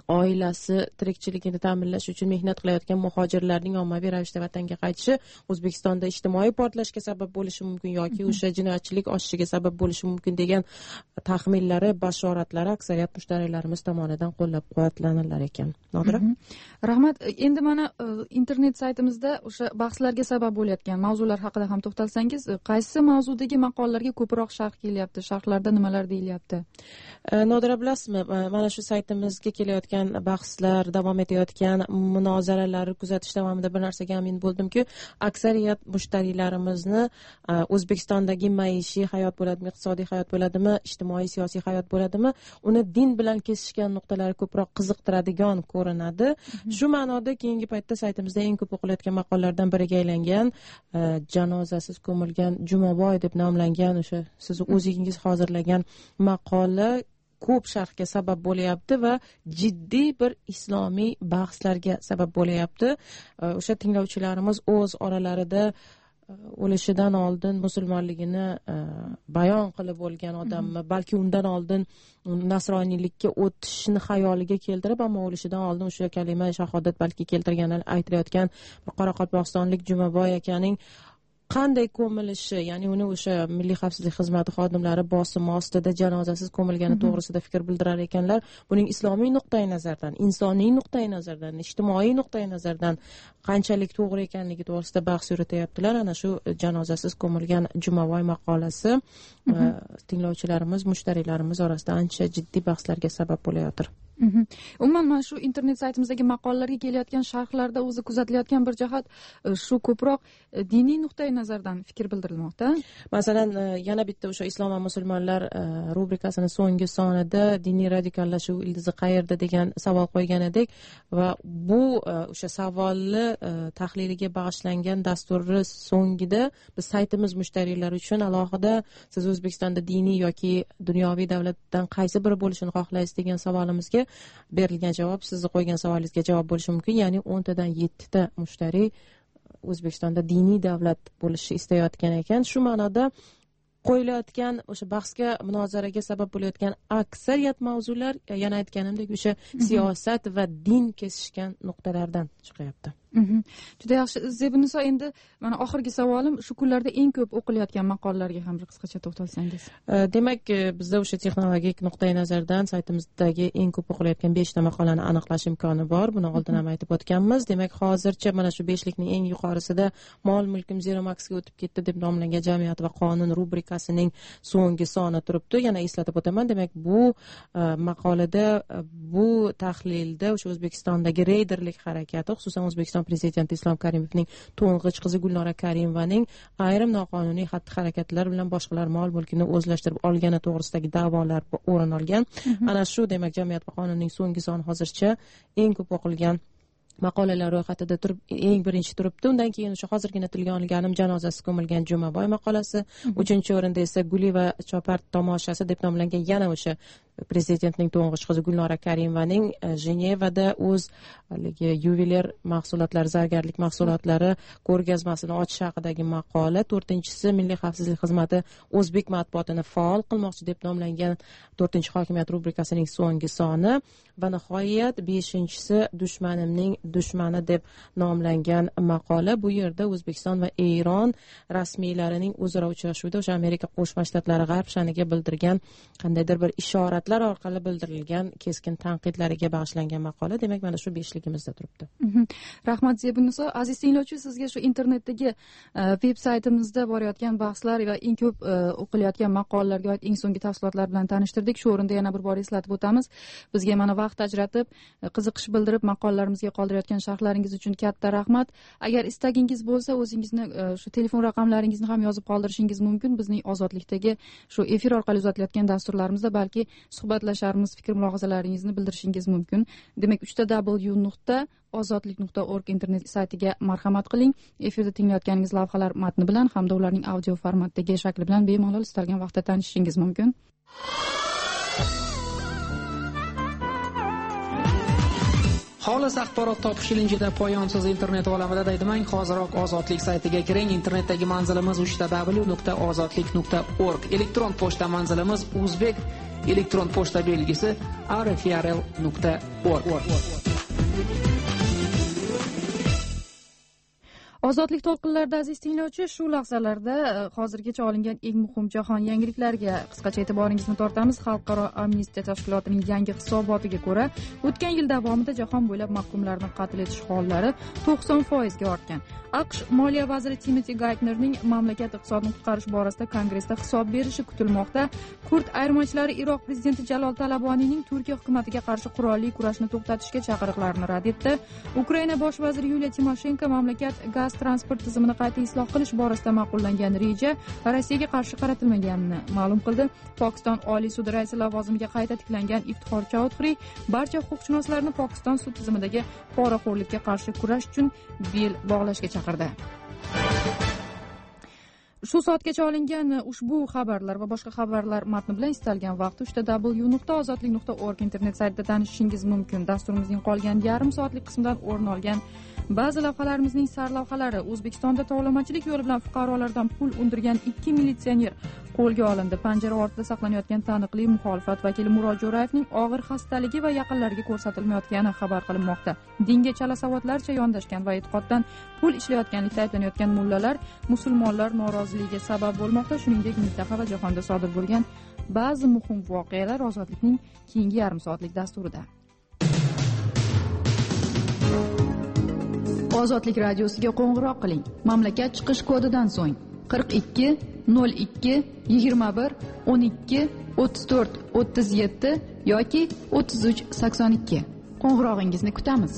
oilasi tirikchiligini ta'minlash uchun mehnat qilayotgan muhojirlarning ommaviy ravishda vatanga qaytishi O'zbekistonda ijtimoiy portlashga sabab bo'lishi mumkin yoki o'sha jinoyatchilik oshishiga sabab bo'lishi mumkin degan taxminlari, bashoratlari aksariyat mushtariylarimiz tomonidan qo'llab-quvvatlanilar ekan. Nodira? Rahmat. Endi mana internet saytimizda o'sha bahslarga sabab bo'layotgan mavzular haqida ham to'xtalsangiz, qaysi mavzudagi maqolalarga ko'proq sharh kelyapti? Sharhlarda nimalar deyilyapti? Nodira, bilasizmi, mana shu saytimizga kelayotgan bahslar, davom etayotgan munozaralarni kuzatish davomida bir narsaga amin bo'ldimki, aksariyat mushtariylarimizni O'zbekistondagi maishiy hayot bo'ladimi, iqtisodiy hayot bo'ladimi, ijtimoiy siyosiy hayot bo'ladimi, uni din bilan kesishgan nuqtalari ko'proq qiziqtiradigan ko'rinadi. Shu ma'noda keyingi paytda saytimizda eng ko'p o'qilayotgan maqolalardan biriga aylangan janozasiz ko'milgan Jumaboy deb nomlangan o'sha siz o'zingiz hozirlagan maqola ko'p sharhga sabab bo'layapti va jiddiy bir islomiy bahslarga sabab bo'layapti. O'sha tinglovchilarimiz o'z oralarida o'lishidan oldin musulmonligini bayon qilib bo'lgan odammi, balki undan oldin nasroniylikka o'tishni xayoliga keltirib, ammo o'lishidan oldin o'sha kalima shahodat balki keltirgani aytilayotgan qoraqalpog'istonlik Jumaboy akaning qanday ko'milishi, ya'ni uni o'sha Milliy xavfsizlik xizmati xodimlari bosimi ostida janozasiz ko'milgani to'g'risida fikr bildirar ekanlar. Buning islomiy nuqtai nazardan, insoniy nuqtai nazardan, ijtimoiy nuqtai nazardan qanchalik to'g'ri ekanligi to'g'risida bahs yuritayaptilar. Ana shu janozasiz ko'milgan Jumaboy maqolasi tinglovchilarimiz, mushtariylarimiz orasida ancha jiddiy bahslarga sabab bo'layotir. Umuman mana shu internet saytimizdagi maqolalarga kelayotgan sharhlarda o'zi kuzatilayotgan bir jihat shu ko'proq diniy nuqtai nazardan fikr bildirilmoqda. Masalan, yana bitta o'sha islom va musulmonlar rubrikasining so'nggi sonida diniy radikallashuv ildizi qayerda degan savol qo'ygan edik va bu o'sha savolni tahliliga bag'ishlangan dasturni so'ngida biz saytimiz mushtariylari uchun alohida siz O'zbekistonda diniy yoki dunyoviy davlatdan qaysi biri bo'lishini xohlaysiz degan savolimizga berilgan javob sizni qo'ygan savolingizga javob bo'lishi mumkin. Ya'ni o'ntadan yettita mushtariy O'zbekistonda diniy davlat bo'lishni istayotgan ekan. Shu ma'noda qo'yilayotgan o'sha bahsga, munozaraga sabab bo'layotgan aksariyat mavzular yana aytganimdek o'sha siyosat va din kesishgan nuqtalardan chiqyapti. Juda yaxshi. Zebiniso, endi mana oxirgi savolim, shu kunlarda eng ko'p o'qilayotgan maqolalarga ham bir qisqacha to'xtalsangiz. Demak, bizda o'sha texnologik nuqtai nazardan saytimizdagi eng ko'p o'qilayotgan beshta maqolani aniqlash imkoni bor. Buni oldin ham aytib o'tganmiz. Demak, hozircha mana shu beshlikning eng yuqorisida Mol mulkim Zero Maxga o'tib ketdi deb nomlangan jamiyat va qonun rubrikasining so'nggi soni turibdi. Yana eslatib o'taman. Demak, bu maqolada, bu tahlilda o'sha O'zbekistondagi reyderlik harakati, xususan O'zbekiston Prezidenti Islom Karimovning to'ng'ich qizi Gulnora Karimovaning ayrim noqonuniy xatti-harakatlar bilan boshqalar mol mulkini o'zlashtirib olgani to'g'risidagi da'volar o'rin olgan. Ana shu demak jamiyat va qonunning so'nggi soni hozircha eng ko'p o'qilgan maqolalar ro'yxatida turib eng birinchi turibdi. Undan keyin o'sha hozirgina tilga olinganim janozasi ko'milgan Jumaboy maqolasi, uchinchi o'rinda esa Guli va Chopar tomoshasi deb nomlangan yana o'sha prezidentning to'ng'ich qizi Gulnora Karimovaning Jenevada o'z haligi yuveler mahsulotlar, zargarlik mahsulotlari ko'rgazmasini ochish haqidagi maqola, to'rtinchisi Milliy xavfsizlik xizmati o'zbek matbuotini faol qilmoqchi deb nomlangan to'rtinchi hokimiyat rubrikasining so'nggi soni va nihoyat beshinchisi dushmanimning dushmani deb nomlangan maqola. Bu yerda O'zbekiston va Eron rasmiylarining o'zaro uchrashuvida o'sha Amerika Qo'shma Shtatlari G'arb shaniga bildirgan qandaydir bir ishoratlar orqali bildirilgan keskin tanqidlariga bag'ishlangan maqola. Demak, mana shu beshligimizda turibdi. Rahmat Zebiniso. Aziz tinglovchi, sizga shu internetdagi veb saytimizda borayotgan bahslar va eng ko'p o'qilayotgan maqolalarga oid eng so'nggi tafsilotlar bilan tanishtirdik. Shu o'rinda yana bir bor eslatib o'tamiz. Bizga mana vaqt ajratib, qiziqish bildirib maqolalarimizga qoldirayotgan sharhlaringiz uchun katta rahmat. Agar istagingiz bo'lsa, o'zingizni shu telefon raqamlaringizni ham yozib qoldirishingiz mumkin. Bizning Ozodlikdagi shu efir orqali uzatilayotgan dasturlarimizda balki suhbatlasharmiz, fikr mulohazalaringizni bildirishingiz mumkin. Demak, uch w nuqta ozodlik nuqta org internet saytiga marhamat qiling. Efirda tinglayotganingiz lavhalar matni bilan hamda ularning audio formatdagi shakli bilan bemalol istalgan vaqtda tanishishingiz mumkin. Xolis axborot topish ilinjida poyonsiz internet olamida daydimang. Hoziroq Ozodlik saytiga kiring. Internetdagi manzilimiz uch w nuqta ozodlik nuqta org. Elektron pochta manzilimiz uzbek elektron pochta belgisi r f r l nuqta org. Ozodlik to'lqinlarida aziz tinglovchi, shu lahzalarda hozirgacha olingan eng muhim jahon yangiliklariga qisqacha e'tiboringizni tortamiz. Xalqaro amnistiya tashkilotining yangi hisobotiga ko'ra, o'tgan yil davomida jahon bo'ylab mahkumlarni qatl etish hollari to'qson foizga ortgan. AQSh moliya vaziri Timoti Gaytnerning mamlakat iqtisodini qutqarish borasida Kongressda hisob berishi kutilmoqda. Kurd ayirmachilari Iroq prezidenti Jalol Talaboniyning Turkiya hukumatiga qarshi qurolli kurashni to'xtatishga chaqiriqlarini rad etdi. Ukraina bosh vaziri Yuliya Timoshenko mamlakat gaz transport tizimini qayta isloh qilish borasida ma'qullangan reja Rossiyaga qarshi qaratilmaganini ma'lum qildi. Pokiston Oliy sudi raisi lavozimiga qayta tiklangan Iftixor Chaudhry barcha huquqshunoslarni Pokiston sud tizimidagi poraxo'rlikka qarshi kurash uchun bel bog'lashga chaqirdi. Shu soatgacha olingan ushbu xabarlar va boshqa xabarlar matni bilan istalgan vaqt uchta w nuqta ozodlik nuqta org internet saytida tanishishingiz mumkin. Dasturimizning qolgan yarim soatlik qismidan o'rin olgan ba'zi lavhalarimizning sarlavhalari: O'zbekistonda tovlamachilik yo'li bilan fuqarolardan pul undirgan ikki militsioner qo'lga olindi. Panjara ortida saqlanayotgan taniqli muxolifat vakili Murod Jo'rayevning og'ir xastaligi va yaqinlariga ko'rsatilmayotgani xabar qilinmoqda. Dinga chalasavodlarcha yondashgan va e'tiqoddan pul ishlayotganlikda ayblanayotgan mullalar musulmonlar noroziligiga sabab bo'lmoqda. Shuningdek, mintaqa va jahonda sodir bo'lgan ba'zi muhim voqealar Ozodlikning keyingi yarim soatlik dasturida. Ozodlik radiosiga qo'ng'iroq qiling. Mamlakat chiqish kodidan so'ng qirq ikki nol ikki yigirma bir o'n ikki o'ttiz to'rt o'ttiz yetti yoki o'ttiz uch sakson ikki. Qo'ng'irog'ingizni kutamiz.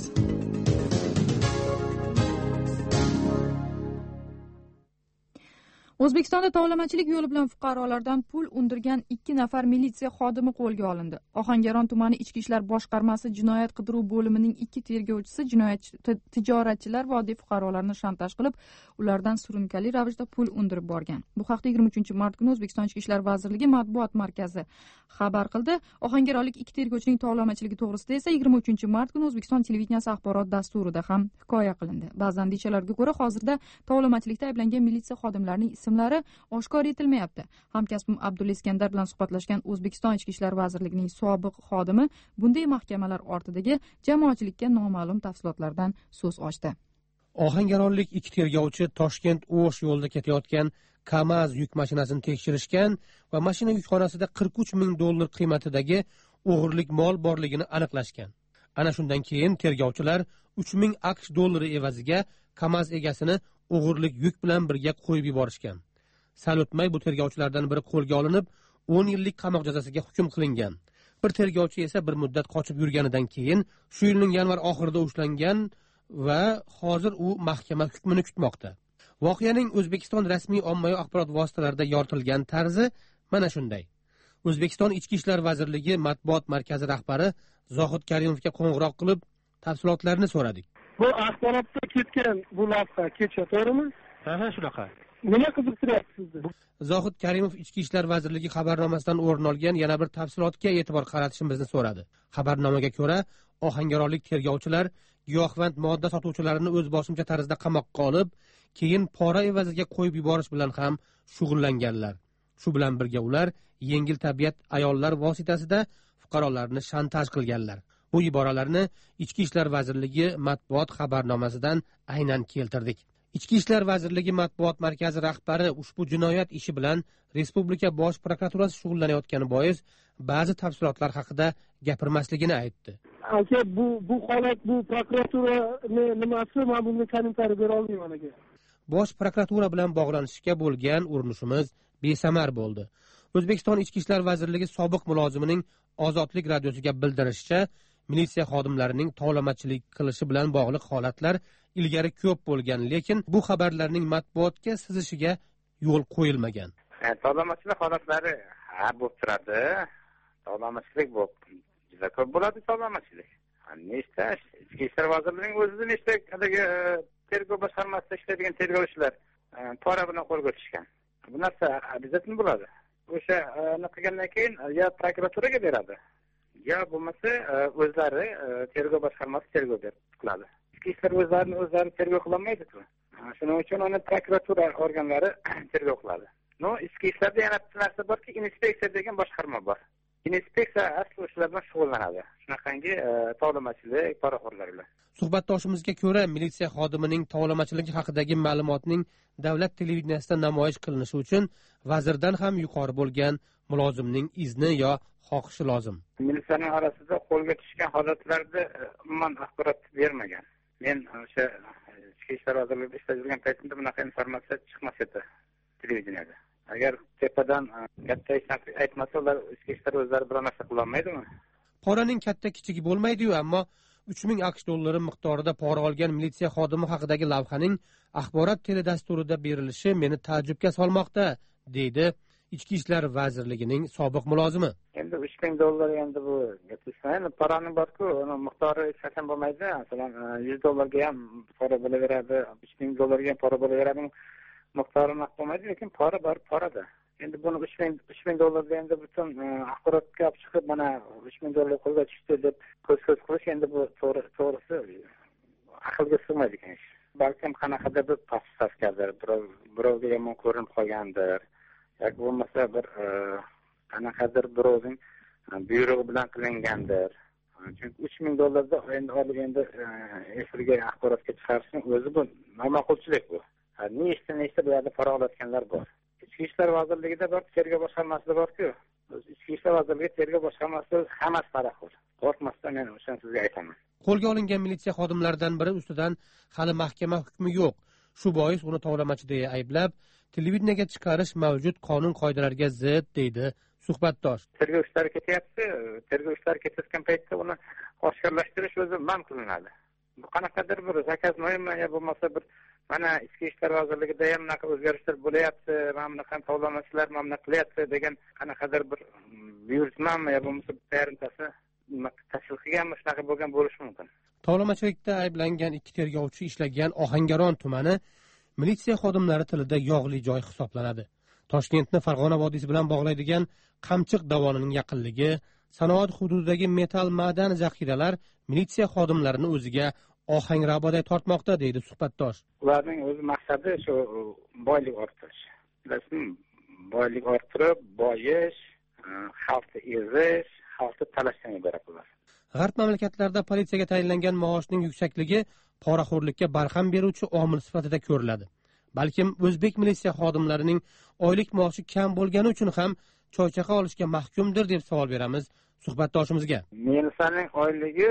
O'zbekistonda tovlamachilik yo'li bilan fuqarolardan pul undirgan ikki nafar militsiya xodimi qo'lga olindi. Ohangaron tumani Ichki ishlar boshqarmasi jinoyat qidiruv bo'limining ikki tergovchisi jinoyat tijoratchilar va oddiy fuqarolarni shantaj qilib, ulardan surunkali ravishda pul undirib borgan. Bu haqda yigirma uchinchi mart kuni O'zbekiston Ichki ishlar vazirligi matbuot markazi xabar qildi. Ohangaronlik ikki tergovchining tovlamachiligi to'g'risida esa yigirma uchinchi mart kuni O'zbekiston televideniyasi axborot dasturida ham hikoya qilindi. Ba'zi andichalarga ko'ra, hozirda tovlamachilikda ayblangan militsiya xodimlarining ismlari oshkor etilmayapti. Hamkasbim Abdulla Iskandar bilan suhbatlashgan O'zbekiston Ichki ishlar vazirligining sobiq xodimi bunday mahkamalar ortidagi jamoatchilikka noma'lum tafsilotlardan so'z ochdi. Ohangaronlik ikki tergovchi Toshkent O'sh yo'lida ketayotgan KAMAZ yuk mashinasini tekshirishgan va mashina yukxonasida qirq uch ming dollar qiymatidagi o'g'irlik mol borligini aniqlashgan. Ana shundan keyin tergovchilar uch ming AQSh dollari evaziga KAMAZ egasini o'g'irlik yuk bilan birga qo'yib yuborishgan. Sal o'tmay bu tergovchilardan biri qo'lga olinib, o'n yillik qamoq jazosiga hukm qilingan. Bir tergovchi esa bir muddat qochib yurganidan keyin shu yilning yanvar oxirida ushlangan va hozir u mahkama hukmini kutmoqda. Voqeaning O'zbekiston rasmiy ommaviy axborot vositalarida yoritilgan tarzi mana shunday. O'zbekiston Ichki ishlar vazirligi matbuot markazi rahbari Zohid Karimovga qo'ng'iroq qilib, tafsilotlarni so'radik. Bu axborotda ketgan bu lavha kecha, to'g'rimi? Ha, shunaqa. Nima qiziqtiryapti sizni? Zohid Karimov Ichki ishlar vazirligi xabarnomasidan o'rin olgan yana bir tafsilotga e'tibor qaratishimizni so'radi. Xabarnomaga ko'ra, ohangaronlik tergovchilar giyohvand modda sotuvchilarini o'z boshimcha tarzda qamoqqa olib, keyin pora evaziga qo'yib yuborish bilan ham shug'ullanganlar. Shu bilan birga ular yengil tabiat ayollar vositasida fuqarolarni shantaj qilganlar. Bu iboralarni Ichki ishlar vazirligi matbuot xabarnomasidan aynan keltirdik. Ichki ishlar vazirligi matbuot markazi rahbari ushbu jinoyat ishi bilan Respublika bosh prokuraturasi shug'ullanayotgani bois ba'zi tafsilotlar haqida gapirmasligini aytdi. Aka, bu bu holat, bu prokuratura nimasi, men bunga kommentariy bera olmayman aka. Bosh prokuratura bilan bog'lanishga bo'lgan urinishimiz besamar bo'ldi. O'zbekiston Ichki ishlar vazirligi sobiq mulozimining Ozodlik radiosiga bildirishicha, militsiya xodimlarining tovlamachilik qilishi bilan bog'liq holatlar ilgari ko'p bo'lgan, lekin bu xabarlarning matbuotga sizishiga yo'l qo'yilmagan. Tovlamachilik holatlari ha bo'lib turadi. Tovlamachilik bo'lib juda ko'p bo'ladi tovlamachilik. Nechta Ichki ishlar vazirligining o'zida nechta haligi tergov boshqarmasida ishlaydigan tergovchilar pora bilan qo'lga tushgan. Bu narsa обязательно bo'ladi. O'sha nima qilgandan keyin yo prokuraturaga beradi, yo bo'lmasa o'zlari tergov boshqarmasi tergov qiladi. Ichki ishlar o'zlarini o'zlari tergov qila olmaydi-ku. Shuning uchun uni prokuratura organlari tergov qiladi. No, ichki ishlarda yana bitta narsa borki, inspeksiya degan boshqarma bor. inspeksiya asli shular bilan shug'ullanadi. Shunaqangi tovlamachilik, poraxo'rlar bilan. Suhbatdoshimizga ko'ra, militsiya xodimining tovlamachiligi haqidagi ma'lumotning davlat televideniyasida namoyish qilinishi uchun vazirdan ham yuqori bo'lgan mulozimning izni yo xohishi lozim. Militsiyaning orasida qo'lga tushgan holatlarda umuman axborot bermagan. Men o'sha Ichki ishlar vazirligida ishlab yurgan paytimda bunaqa informatsiya chiqmas edi televideniyada. Agar tepadan katta aytmasa, ular ichki ishlar o'zlari biror narsa qila olmaydimi? Poraning katta kichigi bo'lmaydi-yu, ammo uch ming aqsh dollari miqdorida pora olgan militsiya xodimi haqidagi lavhaning axborot teledasturida berilishi meni ta'jubga solmoqda, deydi Ichki ishlar vazirligining sobiq mulozimi. Endi uch ming dollar endi bu gapirishmaydi. Paraning bor-ku, uni miqdori hech qachon bo'lmaydi. Masalan, yuz dollarga ham pora bo'laveradi, uch ming dollarga ham pora bo'laveradi. Miqdori aniq bo'lmaydi, lekin pora bor, parada. Endi buni uch ming dollarga endi butun axborotga olib chiqib, mana uch ming dollar qo'lga tushdi deb ko'z-ko'z qilish endi bu to'g'ri, to'g'risi aqlga sig'maydi ekan ish. Balkim qanaqadir bir pastkardir, birovga yomon ko'rinib qolgandir. yoki bo'lmasa bir qanaqadir birovning buyrug'i bilan qilingandir. Chunki uch ming dollarda endi olib endi efirga axborotga chiqarishning o'zi bu noma'qulchilik bu. Nechta nechta bu yerda pora olayotganlar bor. Ichki ishlar vazirligida bor, tergov boshqarmasida bor-ku. Ichki ishlar vazirligi tergov boshqarmasida hammasi paraxo'r. Qo'rqmasdan men o'shan sizga aytaman. Qo'lga olingan militsiya xodimlaridan biri ustidan hali mahkama hukmi yo'q. Shu bois uni tovlamachi deya ayblab, televideniyaga chiqarish mavjud qonun qoidalariga zid, deydi suhbatdosh. Tergov ishlari ketyapti. Tergov ishlari ketayotgan paytda uni oshkorlashtirish o'zi man qilinadi. Bu qanaqadir bir zakaznoymi yo bo'lmasa bir mana Ichki ishlar vazirligida ham bunaqa o'zgarishlar bo'layapti, mana bunaqa tovlamachilar mana bunaqa qilyapti degan qanaqadir bir buyurtmami yo bo'lmasa tayyorintasi tashkil qilganmi, shunaqa bo'lgan bo'lishi mumkin. Tovlamachilikda ayblangan ikki tergovchi ishlagan Ohangaron tumani militsiya xodimlari tilida yog'li joy hisoblanadi. Toshkentni Farg'ona vodiysi bilan bog'laydigan Qamchiq dovonining yaqinligi, sanoat hududidagi metall ma'dan zaxiralar militsiya xodimlarini o'ziga ohangraboday tortmoqda, deydi suhbatdosh. Ularning o'z maqsadi shu boylik orttirish. Bilasizmi, boylik orttirib, boyish, xalqni ezish, xalqni talashdan iborat bo'ladi. G'arb mamlakatlarida politsiyaga tayinlangan maoshning yuksakligi poraxo'rlikka barham beruvchi omil sifatida ko'riladi. Balkim o'zbek militsiya xodimlarining oylik maoshi kam bo'lgani uchun ham choychaqa olishga mahkumdir deb savol beramiz suhbatdoshimizga. Militsiyaning oyligi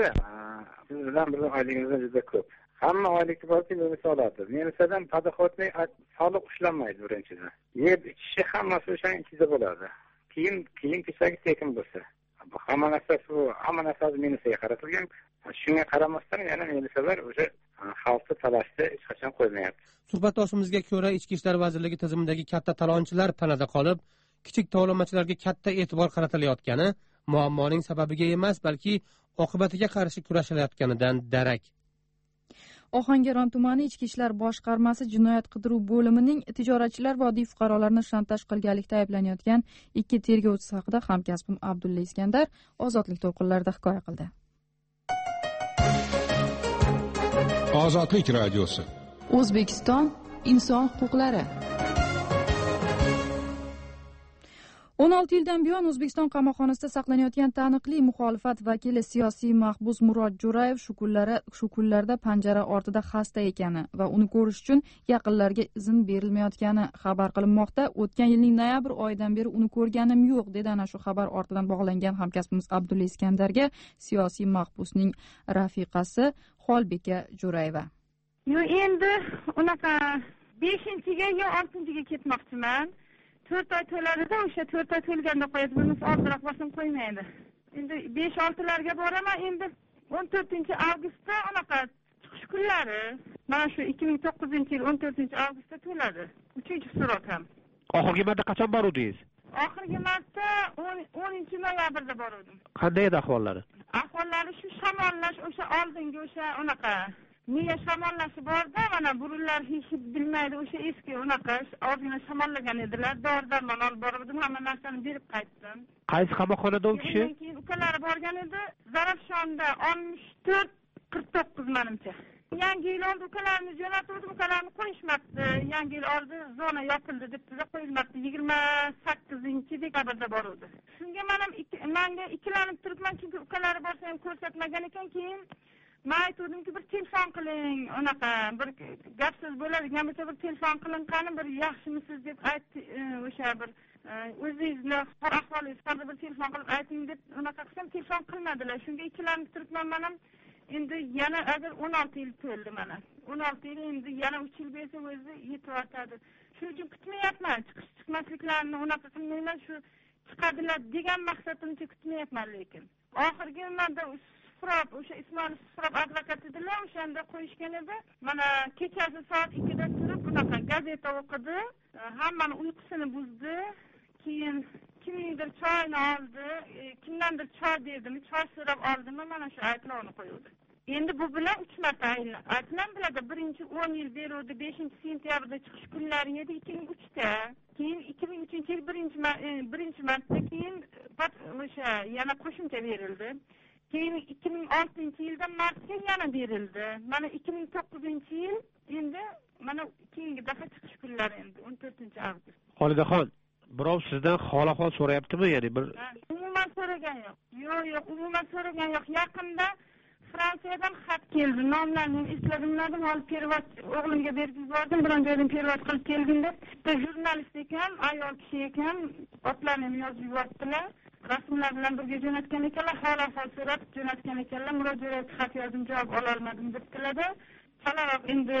sizdan bizning oyligimizdan juda ko'p. Hamma oylikni borki militsiya oladi. Militsiyadan podaxotlik soliq ushlanmaydi birinchidan. Yeb ichishi hammasi o'shaning ichida bo'ladi. Kiyim kiyim kechagi tekin bo'lsa. Hamma narsa bu hamma narsa militsiyaga qaratilgan. Shunga qaramasdan yana militsiyalar o'sha xalqni talashda hech qachon qo'ymayapti. Suhbatdoshimizga ko'ra, Ichki ishlar vazirligi tizimidagi katta talonchilar panada qolib, kichik tovlamachilarga katta e'tibor qaratilayotgani muammoning sababiga emas, balki oqibatiga qarshi kurashilayotganidan darak. Ohangaron tumani Ichki ishlar boshqarmasi jinoyat qidiruv bo'limining tijoratchilar va oddiy fuqarolarni shantaj qilganlikda ayblanayotgan ikki tergovchisi haqida hamkasbim Abdulla Iskandar Ozodlik to'lqinlarida hikoya qildi. Ozodlik radiosi. O'zbekiston inson huquqlari. o'n olti yildan buyon O'zbekiston qamoqxonasida saqlanayotgan taniqli muxolifat vakili siyosiy mahbus Murod Jo'rayev shu kunlari shu kunlarda panjara ortida xasta ekani va uni ko'rish uchun yaqinlarga izn berilmayotgani xabar qilinmoqda. O'tgan yilning noyabr oyidan beri uni ko'rganim yo'q, dedi ana shu xabar ortidan bog'langan hamkasbimiz Abdulla Iskandarga siyosiy mahbusning rafiqasi Xolbeka Jo'rayeva. Yo, endi unaqa beshinchiga yo oltinchiga ketmoqchiman. to'rt oy to'ladida, o'sha to'rt oy to'lganda qo'yadi, bunisi oldinroq borsam qo'ymaydi. Endi besh oltilarga boraman, endi o'n to'rtinchi avgustda unaqa chiqish kunlari. Mana shu ikki ming to'qqizinchi yil o'n to'rtinchi avgustda to'ladi. uchinchi surok ham. Oxirgi marta qachon boruvdingiz? Oxirgi marta o'ninchi noyabrda bordim. Qanday edi ahvollari? Ahvollari shu shamollash, o'sha oldingi o'sha unaqa miya shamollashi borda, mana burunlar hech bilmaydi, o'sha eski unaqa ozgina shamollagan edilar. Dori-darmon olib bordim, hamma narsani berib qaytdim. Qaysi qamoqxonada u kishi? Keyin ukalari borgan edi, Zarafshonda oltmish to'rt qirq to'qqiz menimcha. Yangi yil oldi ukalarni jo'natdim, ukalarni qo'yishmabdi. Yangi yil oldi zona yopildi deb qo'yilmabdi. yigirma sakkizinchi dekabrda boruvdi. Shunga men ham manga ikkilanib turibman, chunki ukalari borsa ham ko'rsatmagan ekan. Keyin men aytdimki, bir telefon qiling, unaqa bir gap so'z bo'ladigan bo'lsa bir telefon qiling, qani bir yaxshimisiz deb aytdi, o'sha bir o'zingizni ahvolingiz haqida bir telefon qilib ayting deb unaqa qilsam telefon qilmadilar. Shunga ikkilanib turibman men ham. Endi yana agar o'n olti yil to'ldi mana. o'n olti yil endi yana uch yil bo'lsa o'zi yetyapti. Shuning uchun kutmayapman, chiqish chiqmasliklarini unaqa qilmayman, shu chiqadilar degan maqsadimcha kutmayapman lekin. Oxirgi manda Sufrob, o'sha Ismoil Sufrob advokat edilar, o'shanda qo'yishgan edi. Mana kechasi soat ikkida turib bunaqa gazeta o'qidi, hammani uyqusini buzdi. Keyin kimningdir choyni oldi, kimdandir choy berdim, choy so'rab oldimi, mana shu ayblovni qo'ydi. Endi bu bilan uch marta aytlam biladi. Birinchi o'n yil beruvdi, beshinchi sentyabrda chiqish kunlari edi, ikki ming uchda. Keyin ikki ming uchinchi yil birinchi birinchi marta, keyin o'sha yana qo'shimcha berildi. Keyin ikki ming oltinchi yilda martga yana berildi. Mana ikki ming to'qqizinchi yil endi mana keyingi dafa chiqish kunlari endi o'n to'rtinchi avgust. Xolidaxon, birov sizdan xolahol so'rayaptimi, ya'ni bir umuman so'ragan yo'q. Yo'q, yo'q, umuman so'ragan yo'q. Yaqinda Fransiyadan xat keldi. Nomlarini esladim, hol perevod o'g'limga berib yubordim. Biron joydan perevod qilib keldim deb. Bitta jurnalist ekan, ayol kishi ekan, otlarini yozib yubordilar. Rasmlar bilan birga jo'natgan ekanlar, xolahol so'rab jo'natgan ekanlar. Murojaat xat yozdim, javob ola olmadim debdilar. Qalaroq endi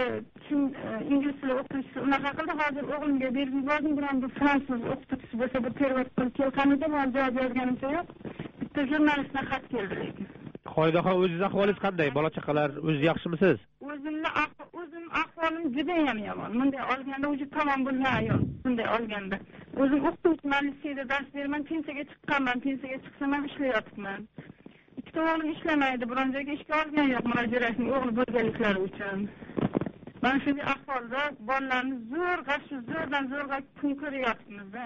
ingliz tili o'qituvchisi unaqa qildi. Hozir o'g'limga berib yubordim. Biron bir fransuz o'qituvchisi bo'lsa bir perevod qilib kelganida men javob yozganimcha yo'q. Bitta jurnalistdan xat keldi lekin. Xolidaxon, o'zingiz ahvolingiz qanday? Bola chaqalar, o'zingiz yaxshimisiz? O'zimni o'zim ahvolim juda ham yomon. Bunday olganda o'zi tamom bo'lgan ayol. Bunday olganda. O'zim o'qituvchiman, liseyda dars beraman, pensiyaga chiqqanman, pensiyaga chiqsam ham ishlayapman. Ikkita o'g'lim ishlamaydi, biron joyga ishga olgan yo'q, murojaatning o'g'li bo'lganliklari uchun. Mana shunday ahvolda bolalarni zo'rg'a, shu zo'rdan zo'rg'a kun ko'ryapmiz-da.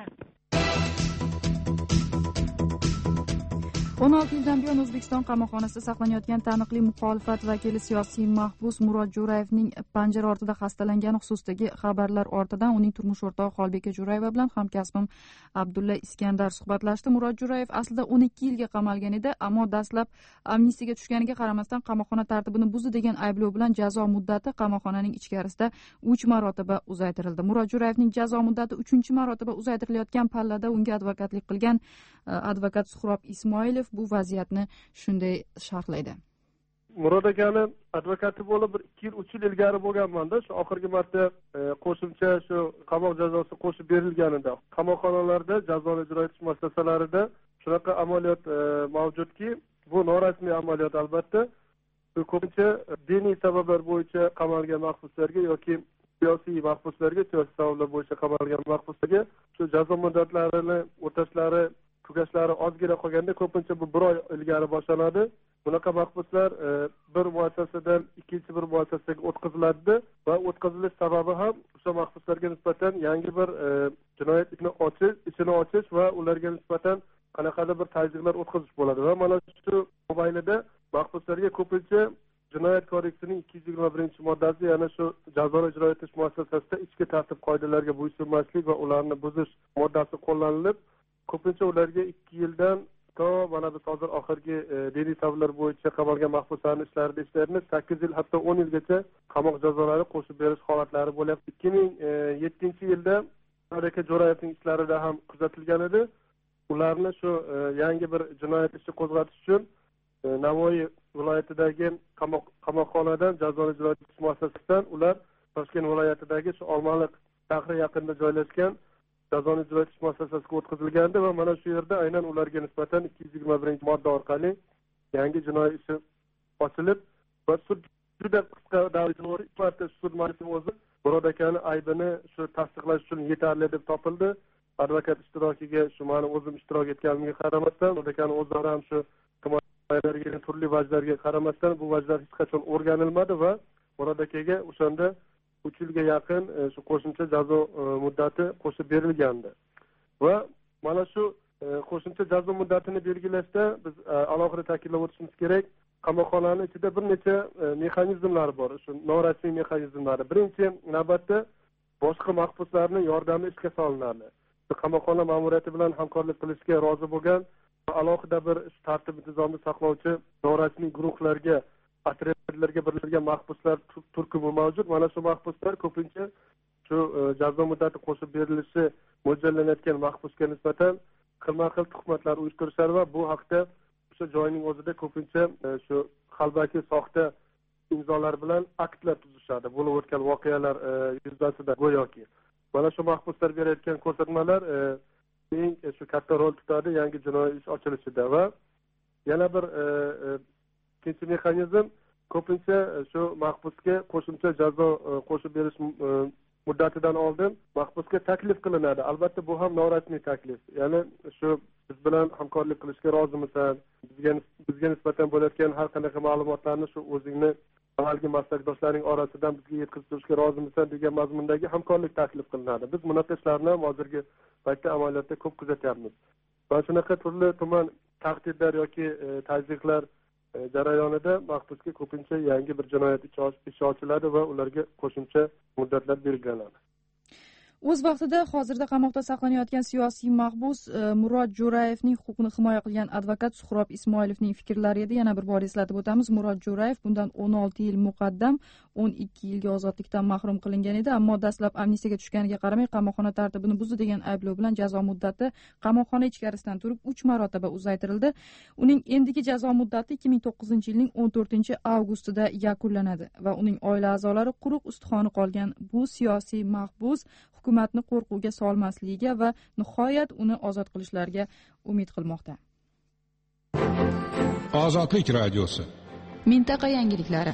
o'n olti yildan buyon O'zbekiston qamoqxonasida saqlanayotgan taniqli muxolifat vakili siyosiy mahbus Murod Jo'rayevning panjara ortida xastalangani xususidagi xabarlar ortidan uning turmush o'rtog'i Xolbeka Jo'rayeva bilan hamkasbim Abdulla Iskandar suhbatlashdi. Murod Jo'rayev aslida o'n ikki yilga qamalgan edi, ammo dastlab amnistiyaga tushganiga qaramasdan qamoqxona tartibini buzdi degan ayblov bilan jazo muddati qamoqxonaning ichkarisida uch marotaba uzaytirildi. Murod Jo'rayevning jazo muddati uchinchi marotaba uzaytirilayotgan pallada unga advokatlik qilgan advokat Suhrob Ismoilov bu vaziyatni shunday sharhlaydi. Murod akani advokati bo'lib bir ikki yil, uch yil ilgari bo'lganman-da, shu oxirgi marta qo'shimcha shu qamoq jazosi qo'shib berilganida qamoqxonalarda jazoni ijro etish muassasalarida shunaqa amaliyot mavjudki, bu norasmiy amaliyot albatta. Ko'pincha diniy sabablar bo'yicha qamalgan mahbuslarga yoki siyosiy mahbuslarga, siyosiy sabablar bo'yicha qamalgan mahbuslarga shu jazo muddatlarini o'tashlari tugashlari ozgina qolganda ko'pincha bu bir oy ilgari boshlanadi. Bunaqa mahbuslar bir muassasadan ikkinchi bir muassasaga o'tkaziladi va o'tkazilish sababi ham o'sha mahbuslarga nisbatan yangi bir jinoyat ishini ochish, ishini ochish va ularga nisbatan qanaqadir bir tazyiqlar o'tkazish bo'ladi. Va mana shu mobaynida mahbuslarga ko'pincha Jinoyat kodeksining ikki yuz yigirma birinchi moddasi, ya'ni shu jazoni ijro etish muassasasida ichki tartib qoidalariga bo'ysunmaslik va ularni buzish moddasi qo'llanilib, ko'pincha ularga ikki yildan to mana biz hozir oxirgi diniy sabablar bo'yicha qamalgan mahbuslarning ishlarida ishlayapmiz, sakkiz yil hatto o'n yilgacha qamoq jazolari qo'shib berish holatlari bo'lyapti. ikki ming yettinchi yilda Xolbeka Jo'rayevning ishlarida ham kuzatilgan edi. Ularni shu yangi bir jinoyat ishi qo'zg'atish uchun Navoiy viloyatidagi qamoq qamoqxonadan jazoni ijro etish muassasasidan ular Toshkent viloyatidagi shu Olmaliq shahri yaqinida joylashgan jazoni ijro etish muassasasiga o'tkazilgandi va mana shu yerda aynan ularga nisbatan ikki yuz yigirma birinchi modda orqali yangi jinoiy ishi ochilib va sud juda qisqa davrda sud majlisi o'zi Murod akani aybini shu tasdiqlash uchun yetarli deb topildi. Advokat ishtirokiga shu meni o'zim ishtirok etganimga qaramasdan, Murod akani o'zlari ham shu turli vajlarga qaramasdan bu vajlar hech qachon o'rganilmadi va Murod akaga o'shanda uch yilga yaqin shu qo'shimcha jazo muddati qo'shib berilgandi. Va mana shu qo'shimcha jazo muddatini belgilashda biz alohida ta'kidlab o'tishimiz kerak. Qamoqxonaning ichida bir necha mexanizmlar bor, shu norasmiy mexanizmlar. Birinchi navbatda boshqa mahbuslarning yordami ishga solinadi. Qamoqxona ma'muriyati bilan hamkorlik qilishga rozi bo'lgan alohida bir tartib intizomni saqlovchi norasmiy guruhlarga, otryadlarga berilgan mahbuslar turkumi mavjud. Mana shu mahbuslar ko'pincha shu jazo muddati qo'shib berilishi mo'ljallanayotgan mahbusga nisbatan xilma-xil tuhmatlar uyushtirishar va bu haqda o'sha joyning o'zida ko'pincha shu qalbaki soxta imzolar bilan aktlar tuzishadi. Bo'lib o'tgan voqealar yuzasidan go'yoki. Mana shu mahbuslar berayotgan ko'rsatmalar eng shu katta rol tutadi yangi jinoiy ish ochilishida va yana bir ikkinchi mexanizm ko'pincha shu mahbusga qo'shimcha jazo qo'shib berish muddatidan oldin mahbusga taklif qilinadi. Albatta bu ham norasmiy taklif. Ya'ni shu biz bilan hamkorlik qilishga rozimisan? Bizga bizga nisbatan bo'layotgan har qanaqa ma'lumotlarni shu o'zingni amalgi maslakdoshlaring orasidan bizga yetkazib turishga rozimisan degan mazmundagi hamkorlik taklif qilinadi. Biz bunaqa ishlarni ham hozirgi paytda amaliyotda ko'p kuzatyapmiz. Va shunaqa turli tuman tahdidlar yoki tazyiqlar jarayonida mahbusga ko'pincha yangi bir jinoyat ishi ochiladi va ularga qo'shimcha muddatlar belgilanadi. O'z vaqtida hozirda qamoqda saqlanayotgan siyosiy mahbus Murod Jo'rayevning huquqini himoya qilgan advokat Suhrob Ismoilovning fikrlari edi. Yana bir bor eslatib o'tamiz. Murod Jo'rayev bundan o'n olti yil muqaddam o'n ikki yilga ozodlikdan mahrum qilingan edi, ammo dastlab amnistiyaga tushganiga qaramay qamoqxona tartibini buzdi degan ayblov bilan jazo muddati qamoqxona ichkarisidan turib uch marotaba uzaytirildi. Uning endigi jazo muddati ikki ming to'qqizinchi yilning o'n to'rtinchi avgustida yakunlanadi va uning oila a'zolari quruq ustixoni qolgan bu siyosiy mahbus hukumatni qo'rquvga solmasligiga va nihoyat uni ozod qilishlariga umid qilmoqda. Ozodlik radiosi. Mintaqa yangiliklari.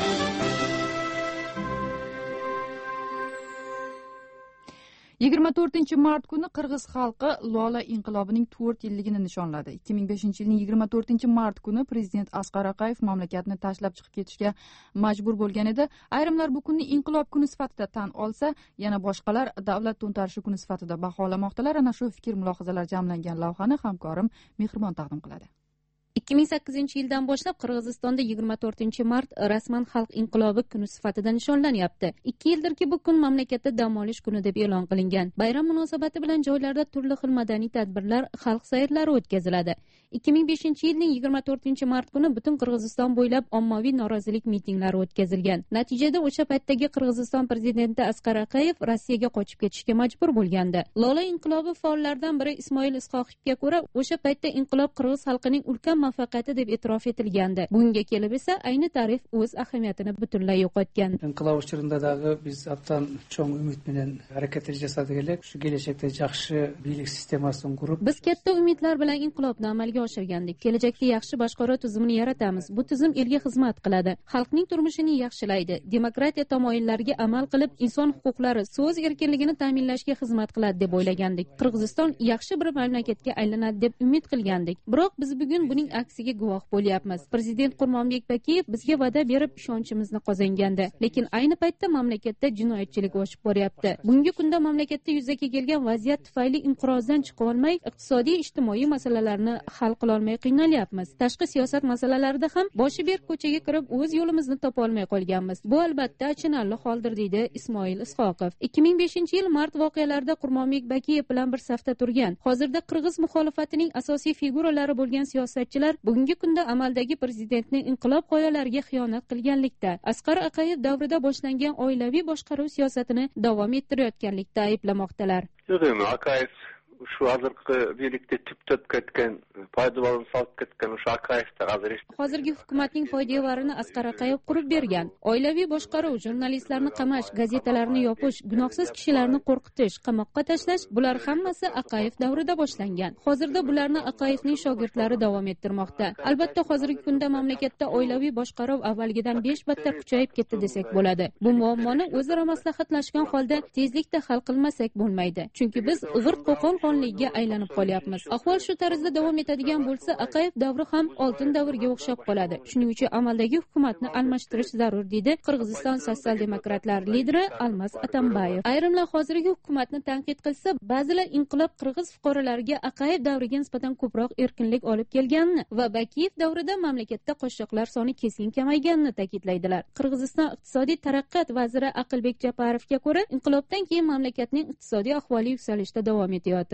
yigirma to'rtinchi mart kuni Qirg'iz xalqi Lola inqilobining to'rt yilligini nishonladi. ikki ming beshinchi yilning yigirma to'rtinchi mart kuni prezident Asqar Aqayev mamlakatni tashlab chiqib ketishga majbur bo'lgan edi. Ayrimlar bu kunni inqilob kuni sifatida tan olsa, yana boshqalar davlat to'ntarishi kuni sifatida baholamoqdalar. Ana shu fikr mulohazalar jamlangan lavhani hamkorim Mehribon taqdim qiladi. ikki ming sakkizinchi yildan boshlab Qirg'izistonda yigirma to'rtinchi mart rasman xalq inqilobi kuni sifatida nishonlanyapti. ikki yildirki bu kun mamlakatda dam olish kuni deb e'lon qilingan. Bayram munosabati bilan joylarda turli xil madaniy tadbirlar, xalq sayrlari o'tkaziladi. ikki ming beshinchi yilning yigirma to'rtinchi mart kuni butun Qirg'iziston bo'ylab ommaviy norozilik mitinglari o'tkazilgan. Natijada o'sha paytdagi Qirg'iziston prezidenti Asqar Aqayev Rossiyaga qochib ketishga majbur bo'lgandi. Lola inqilobi faollaridan biri Ismoil Isqoqovga ko'ra, o'sha paytda inqilob qirg'iz xalqining ulkan muvaffaqiyati deb e'tirof etilgandi. Bunga kelib esa ayni tarix o'z ahamiyatini butunlay yo'qotgan. Inqilob uchirindagi biz aptan cho'ng umid bilan harakat jasadik edik. Shu kelajakda yaxshi bilik sistemasini qurib, biz katta umidlar bilan inqilobni amalga oshirgandik. Kelajakda yaxshi boshqaruv tizimini yaratamiz. Bu tizim elga xizmat qiladi, xalqning turmushini yaxshilaydi, demokratiya tamoyillariga amal qilib, inson huquqlari, so'z erkinligini ta'minlashga xizmat qiladi deb o'ylagandik. Qirg'iziston yaxshi bir mamlakatga aylanadi deb umid qilgandik. Biroq biz bugun buning aksiga guvoh bo'lyapmiz. Prezident Qurmonbek Bakiyev bizga va'da berib ishonchimizni qozongandi, lekin ayni paytda mamlakatda jinoyatchilik oshib boryapti. Bungi kunda mamlakatda yuzaga kelgan vaziyat tufayli inqirozdan chiqa olmay, iqtisodiy ijtimoiy masalalarni hal qila olmay qiynalyapmiz. Tashqi siyosat masalalarida ham boshi berk ko'chaga kirib o'z yo'limizni topa olmay qolganmiz. Bu albatta achinarli holdir, deydi Ismoil Isqoqov. ikki ming beshinchi yil mart voqealarida Qurmonbek Bakiyev bilan bir safda turgan. Hozirda qirg'iz muxolifatining asosiy figuralari bo'lgan siyosatchilar bugungi kunda amaldagi prezidentning inqilob g'oyalariga xiyonat qilganlikda, Asqar Aqayev davrida boshlangan oilaviy boshqaruv siyosatini davom ettirayotganlikda ayblamoqdalar. Aqayev shu hozirgi birlikda tüp-tüp ketgan, foydalarni solib ketgan o'sha Aqayevda hozir hozirgi hukumatning foydavarini Asqar Aqayev qurib bergan. Oilaviy boshqaruv, jurnalistlarni qamash, gazetalarni yopish, gunohsiz kishilarni qo'rqitish, qamoqqa tashlash, bular hammasi Aqayev davrida boshlangan. Hozirda bularni Aqayevning shogirdlari davom ettirmoqda. Albatta hozirgi kunda mamlakatda oilaviy boshqaruv avvalgidan besh battar kuchayib ketdi desak bo'ladi. Bu muammoni o'zaro maslahatlashgan holda tezlikda hal qilmasak bo'lmaydi. Chunki biz g'irt-qo'qon ligiga aylanib qolyapmiz. Ahvol shu tarzda davom etadigan bo'lsa, Aqayev davri ham oltin davrga o'xshab qoladi. Shuning uchun amaldagi hukumatni almashtirish zarur, deydi Qirg'iziston sotsial-demokratlar lideri Almas Atambayev. Ayrimlar hozirgi hukumatni tanqid qilsa, ba'zilar inqilob qirg'iz fuqarolariga Aqayev davriga nisbatan ko'proq erkinlik olib kelganini va Bakiyev davrida mamlakatda qochoqlar soni keskin kamayganini ta'kidlaydilar. Qirg'iziston iqtisodiy taraqqiyot vaziri Aqilbek Japarovga ko'ra, inqilobdan keyin mamlakatning iqtisodiy ahvoli yuksalishda davom etayotir.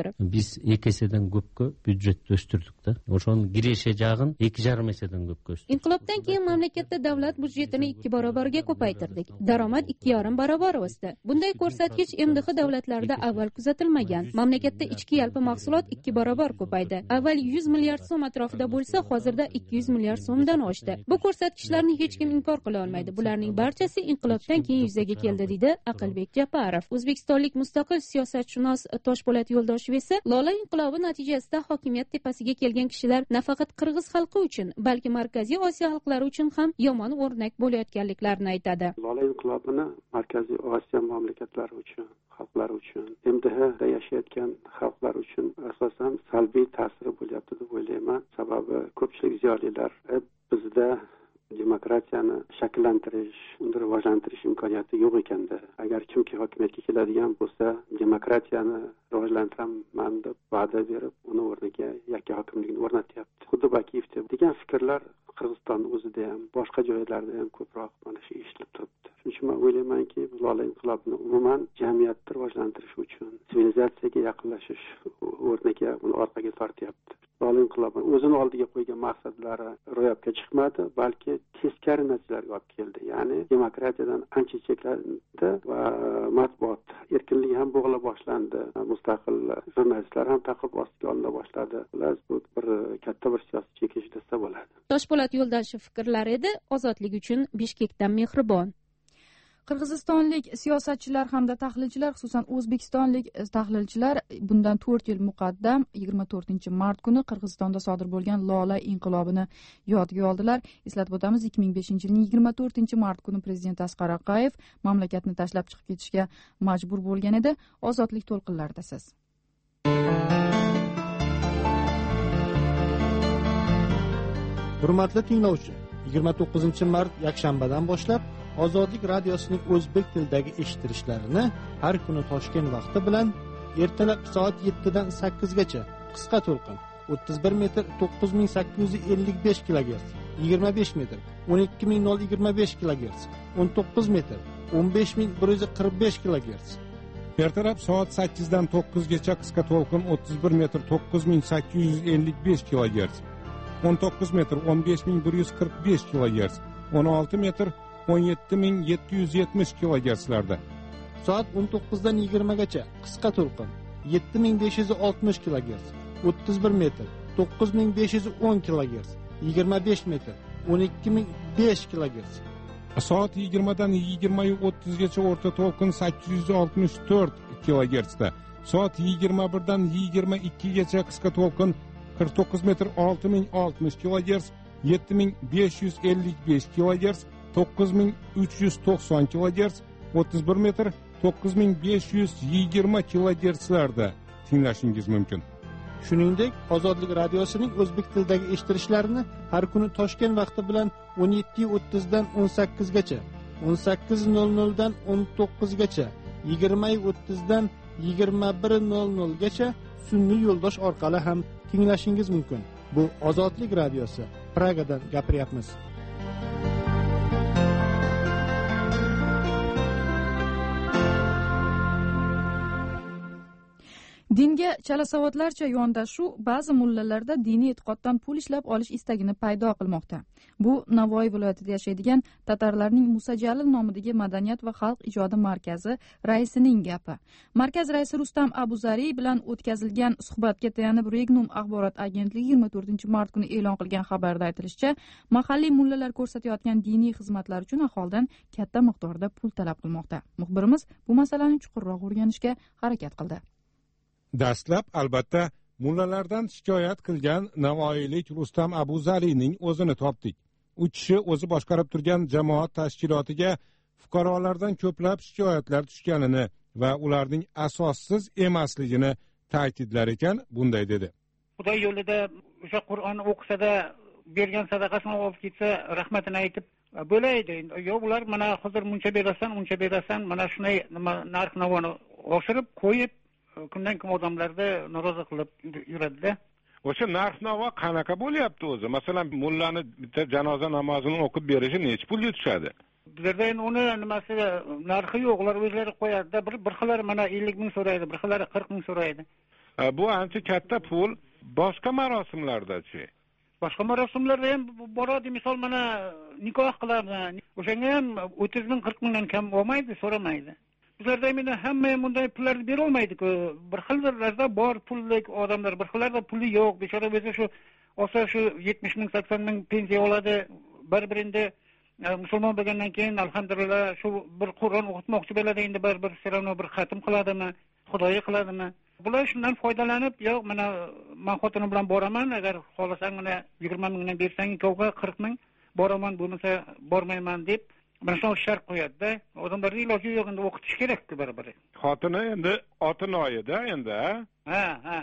Japarov. Biz ikki esedan ko'pga byudjetni o'stirdik-da. O'shani gireshi jag'in ikki yarim esedan ko'pga o'stirdik. Inqilobdan keyin mamlakatda davlat budjetini ikki barobarga ko'paytirdik. Daromad ikki yarim barobar o'sdi. Bunday ko'rsatkich M D H davlatlarida avval kuzatilmagan. Mamlakatda ichki yalpi mahsulot ikki barobar ko'paydi. Avval yuz milliard so'm atrofida bo'lsa, hozirda ikki yuz milliard so'mdan oshdi. Bu ko'rsatkichlarni hech kim inkor qila olmaydi. Bularning barchasi inqilobdan keyin yuzaga keldi, dedi Aqlbek Japarov. O'zbekistonlik mustaqil siyosatshunos Toshpo'lat Yo'ldoshev esa Lola inqilobi natijasida hokimiyat tepasiga kelgan kishilar nafaqat qirg'iz xalqi uchun, balki Markaziy Osiyo xalqlari uchun ham yomon o'rnak bo'layotganliklarini aytadi. Lola inqilobini Markaziy Osiyo mamlakatlari uchun, xalqlari uchun, M D Hda yashayotgan xalqlar uchun asosan salbiy ta'siri bo'lyapti deb o'ylayman. Sababi ko'pchilik ziyolilar bizda demokratiyani shakllantirish, uni rivojlantirish imkoniyati yo'q ekanda. Agar kimki hokimiyatga keladigan bo'lsa, demokratiyani rivojlantiraman deb va'da berib, uni o'rniga yakka hokimlikni o'rnatyapti. Xuddi Bakiyevda degan fikrlar Qirg'izistonning o'zida ham, boshqa joylarda ham ko'proq mana shu eshitilib turibdi. Shuning uchun men o'ylaymanki, Lola inqilobini umuman jamiyatni rivojlantirish uchun, sivilizatsiyaga yaqinlashish o'rniga uni orqaga tortyapti. Lola inqilobi o'zini oldiga qo'ygan maqsadlari ro'yobga chiqmadi, balki teskari natijalarga olib keldi. Ya'ni demokratiyadan ancha cheklandi va matbuot erkinligi ham bo'g'ila boshlandi. Mustaqil jurnalistlar ham ta'qib ostiga olina boshladi. Ular bu bir katta bir siyosiy chekish desa bo'ladi. Toshpo'lat Yo'ldoshev fikrlari edi, ozodlik uchun Bishkekdan mehribon. Qirg'izistonlik siyosatchilar hamda tahlilchilar, xususan o'zbekistonlik tahlilchilar bundan to'rt yil muqaddam yigirma to'rtinchi mart kuni Qirg'izistonda sodir bo'lgan Lola inqilobini yodga oldilar. Eslatib o'tamiz, ikki ming beshinchi yilning yigirma to'rtinchi mart kuni prezident Asqar Aqayev mamlakatni tashlab chiqib ketishga majbur bo'lgan edi. Ozodlik to'lqinlaridasiz. Hurmatli tinglovchi, yigirma to'qqizinchi mart yakshanbadan boshlab Ozodlik radiosining o'zbek tilidagi eshittirishlarini har kuni Toshkent vaqti bilan ertalab soat yettidan sakkizgacha qisqa to'lqin o'ttiz bir metr to'qqiz ming sakkiz yuz ellik besh kilogerts, yigirma besh metr o'n ikki ming yigirma besh kilogerts, o'n to'qqiz metr o'n besh ming bir yuz qirq besh kilogerts. Ertalab soat sakkizdan to'qqizgacha qisqa to'lqin o'ttiz bir metr to'qqiz ming sakkiz yuz ellik besh kilogerts, o'n to'qqiz metr o'n besh ming bir yuz qirq besh kilogerts, o'n olti metr o'n yetti ming yetti yuz yetmish kilogertslarda. Soat o'n to'qqizdan yigirmagacha qisqa to'lqin yetti ming besh yuz oltmish kilogerts, o'ttiz bir metr to'qqiz ming besh yuz o'n kilogerts, yigirma besh metr o'n ikki ming besh kilogerts. Soat yigirmadan yigirma o'ttizgacha o'rta to'lqin sakkiz yuz oltmish to'rt kilogertsda. Soat yigirma birdan yigirma ikkigacha qisqa to'lqin qirq to'qqiz metr olti ming oltmish kilogerts, yetti ming besh yuz ellik besh kilogerts, to'qqiz ming uch yuz to'qson kilogerts, o'ttiz bir metr to'qqiz ming besh yuz yigirma kilogertslarda tinglashingiz mumkin. Shuningdek, Ozodlik radiosining o'zbek tilidagi eshittirishlarini har kuni Toshkent vaqti bilan o'n yetti o'ttizdan o'n sakkizgacha, o'n sakkiz nol noldan o'n to'qqizgacha, yigirma o'ttizdan yigirma bir nol nolgacha sun'iy yo'ldosh orqali ham tinglashingiz mumkin. Bu Ozodlik radiosi. Pragadan gapiryapmiz. Dinga chalasavodlarcha yondashuv ba'zi mullalarda diniy e'tiqoddan pul ishlab olish istagini paydo qilmoqda. Bu Navoiy viloyatida yashaydigan tatarlarning Musa Jalil nomidagi Madaniyat va xalq ijodi markazi raisining gapi. Markaz raisi Rustam Abuzariy bilan o'tkazilgan suhbatga tayanib Regnum axborot agentligi yigirma to'rtinchi mart kuni e'lon qilgan xabarda aytilishicha, mahalliy mullalar ko'rsatayotgan diniy xizmatlar uchun aholidan katta miqdorda pul talab qilmoqda. Muxbirimiz bu masalani chuqurroq o'rganishga harakat qildi. Dastlab albatta mullalardan shikoyat qilgan navoiylik Rustam Abuzariyning o'zini topdik. U kishi o'zi boshqarib turgan jamoat tashkilotiga fuqarolardan ko'plab shikoyatlar tushganini va ularning asossiz emasligini ta'kidlar ekan, bunday dedi. Xudo yo'lida o'sha Qur'onni o'qisa-da, bergan sadaqasini olib ketsa, rahmatini aytib bo'laydi. Yo'q, ular mana hozir muncha berasan, muncha berasan, mana shunday narx-navoni oshirib qo'yib kundan kun odamlarda norozi qilib yuradi-da. O'sha narx-navo qanaqa bo'lyapti o'zi? Masalan, mullani bitta janoza namozini o'qib berishi necha pulga tushadi? Bizlarda endi uni nimasi narxi yo'q, ular o'zlari qo'yadi-da. Bir bir xillari mana ellik ming so'raydi, bir xillari qirq ming so'raydi. bu ancha katta pul. Boshqa marosimlardachi? Boshqa marosimlarda ham boradi, misol mana nikoh qiladi. O'shanga ham o'ttiz ming qirq mingdan kam olmaydi, so'ramaydi. Bizlarda endi hamma ham bunday pullarni bera olmaydi-ku. Bir xillarda bor pullik odamlar, bir xillarda puli yo'q. Bechora bo'lsa shu olsa shu yetmish ming sakson ming pensiya oladi. Bir-birinde musulmon bo'lgandan keyin alhamdulillah shu bir Qur'on o'qitmoqchi bo'ladi, endi bir-bir siravno bir xatm qiladimi, xudoyi qiladimi? Bular shundan foydalanib, yo'q, mana men xotinim bilan boraman, agar xohlasang mana yigirma mingdan bersang, ikkovga qirq ming boraman, bo'lmasa bormayman deb mana shu shart qo'yadi-da. Odamlarning iloji yo'q, endi o'qitish kerak-ku baribir. Xotini endi otinoyida endi, ha, ha.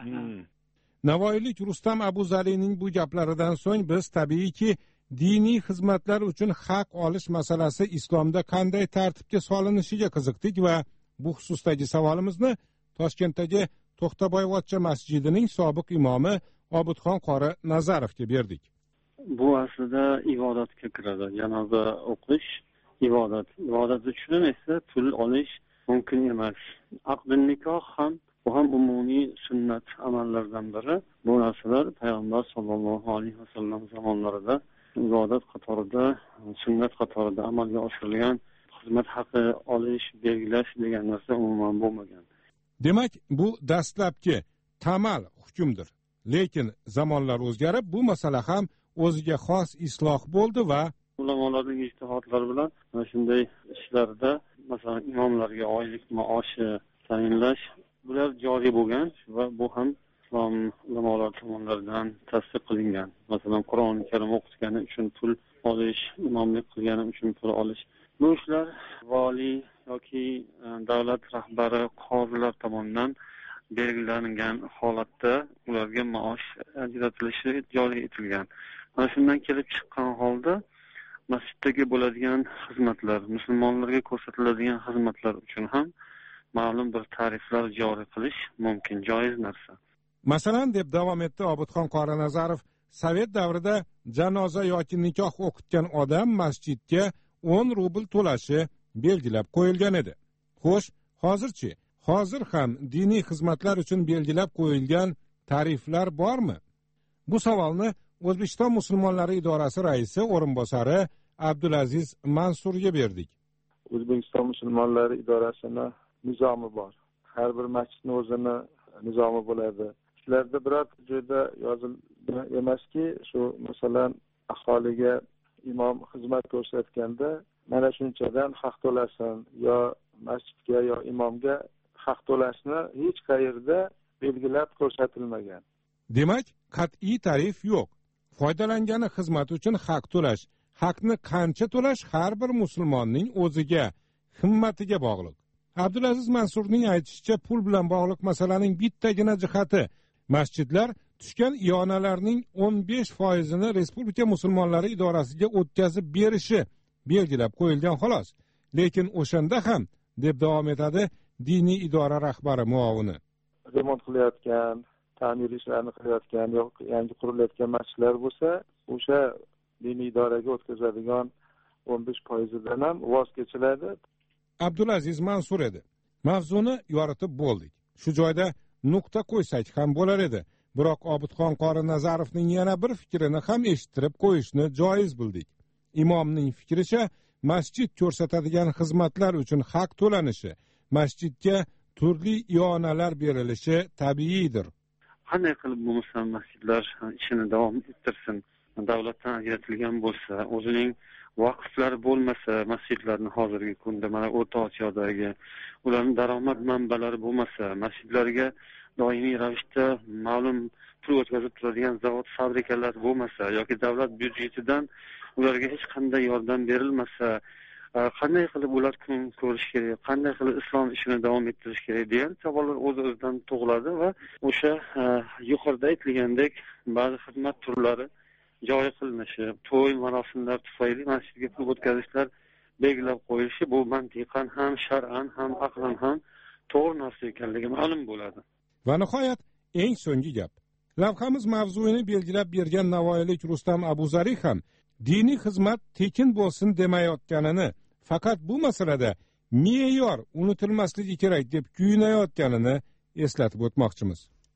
Navoiylik Rustam Abuzalining bu gaplaridan so'ng biz tabiiyki diniy xizmatlar uchun haq olish masalasi islomda qanday tartibga solinishiga qiziqdik va bu xususdagi savolimizni Toshkentdagi To'xtaboyvachcha masjidining sobiq imomi Obidxon qori Nazarovga berdik. Bu aslida ibodatga kiradi. Janoza o'qish ibodat. Ibodat uchun esa pul olish mumkin emas. Aqdun nikoh ham bu ham umumiy sunnat amallardan biri. Bu narsalar payg'ambar sollallohu alayhi vasallam zamonlarida ibodat qatorida, sunnat qatorida amalga oshirilgan, xizmat haqi olish, belgilash degan narsa umuman bo'lmagan. Demak, bu dastlabki tamal hukmdir. Lekin zamonlar o'zgarib, bu masala ham o'ziga xos isloh bo'ldi va ulamolarning ijtihodlari bilan mana shunday ishlarda, masalan, imomlarga oylik maoshi tayinlash, bular joriy bo'lgan va bu ham islom ulamolar tomonidan tasdiq qilingan. Masalan, Qur'oni Karim o'qitgani uchun pul olish, imomlik qilgani uchun pul olish. Bu ishlar vali yoki davlat rahbari, qozilar tomonidan belgilangan holatda ularga maosh ajratilishi joriy etilgan. Mana shundan kelib chiqqan holda masjiddagi bo'ladigan xizmatlar, musulmonlarga ko'rsatiladigan xizmatlar uchun ham ma'lum bir tariflar joriy qilish mumkin, joiz narsa. Masalan, deb davom etdi Obidxon qori Nazarov, Sovet davrida janoza yoki nikoh o'qitgan odam masjidga o'n rubl to'lashi belgilab qo'yilgan edi. Xo'sh, hozirchi? Hozir ham diniy xizmatlar uchun belgilab qo'yilgan tariflar bormi? Bu savolni O'zbekiston musulmonlari idorasi raisi o'rinbosari Abdulaziz Mansurga berdik. O'zbekiston musulmonlari idorasining nizomi bor. Har bir masjidning o'zini nizomi bo'ladi. Shularda biror joyda yozilgan emaski, shu masalan aholiga imom xizmat ko'rsatganda mana shunchadan haq to'lasin yo masjidga yo imomga haq to'lashni hech qayerda belgilab ko'rsatilmagan. Demak, qat'iy tarif yo'q. Foydalangani xizmat uchun haq to'lash, haqni qancha to'lash har bir musulmonning o'ziga, himmatiga bog'liq. Abdulaziz Mansurning aytishicha, pul bilan bog'liq masalaning bittagina jihati masjidlar tushgan iyonalarning o'n besh foizini respublika musulmonlari idorasiga o'tkazib berishi belgilab qo'yilgan xolos. Lekin o'shanda ham, deb davom etadi diniy idora rahbari muovini, remont qilayotgan, ta'mir ishlarini qilayotgan yoki yangi qurilayotgan masjidlar bo'lsa, o'sha diniy idoraga o'tkazadigan o'n besh foizidan ham voz kechiladi. Abdulaziz Mansur edi. Mavzuni yoritib bo'ldik. Shu joyda nuqta qo'ysak ham bo'lar edi. Biroq Obidxon qori Nazarovning yana bir fikrini ham eshittirib qo'yishni joiz bildik. Imomning fikricha, masjid ko'rsatadigan xizmatlar uchun haq to'lanishi, masjidga turli ionalar berilishi tabiiydir. Qanday qilib bo'lmasa masjidlar ishini davom ettirsin, davlatdan ajratilgan bo'lsa, o'zining vaqflari bo'lmasa, masjidlarni hozirgi kunda mana O'rta Osiyodagi ularning daromad manbalari bo'lmasa, masjidlarga doimiy ravishda ma'lum pul o'tkazib turadigan zavod, fabrikalar bo'lmasa yoki davlat byudjetidan ularga hech qanday yordam berilmasa, qanday qilib ular kun ko'rish kerak, qanday qilib islom ishini davom ettirish kerak degan savollar o'z-o'zidan tug'iladi va o'sha yuqorida aytilgandek ba'zi xizmat turlari joriy qilinishi, to'y marosimlar tufayli masjidga pul o'tkazishlar belgilab qo'yilishi bu mantiqan ham, shar'an ham, aqlan ham to'g'ri narsa ekanligi ma'lum bo'ladi. Va nihoyat eng so'nggi gap. Lavhamiz mavzuyini belgilab bergan navoiylik Rustam Abuzari ham diniy xizmat tekin bo'lsin demayotganini, faqat bu masalada me'yor unutilmasligi kerak deb kuyinayotganini eslatib o'tmoqchimiz.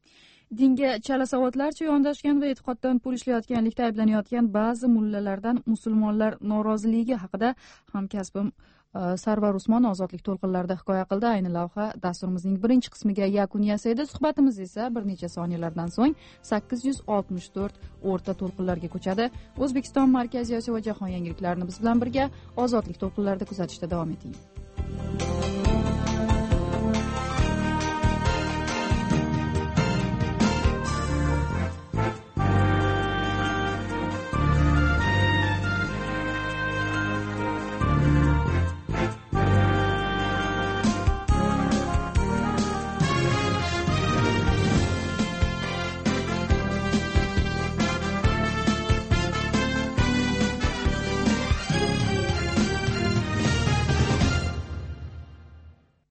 dinga chala savodlarcha yondashgan va e'tiqoddan pul ishlayotganlikda ayblanayotgan ba'zi mullalardan musulmonlar noroziligi haqida hamkasbim Sarvar Usmon ozodlik to'lqinlarida hikoya qildi. Ayni lavha dasturimizning birinchi qismiga yakun yasaydi. Suhbatimiz esa bir necha soniyalardan so'ng sakkiz yuz oltmish to'rt o'rta to'lqinlarga ko'chadi. O'zbekiston, Markaziy Osiyo va jahon yangiliklarini biz bilan birga ozodlik to'lqinlarida kuzatishda davom eting.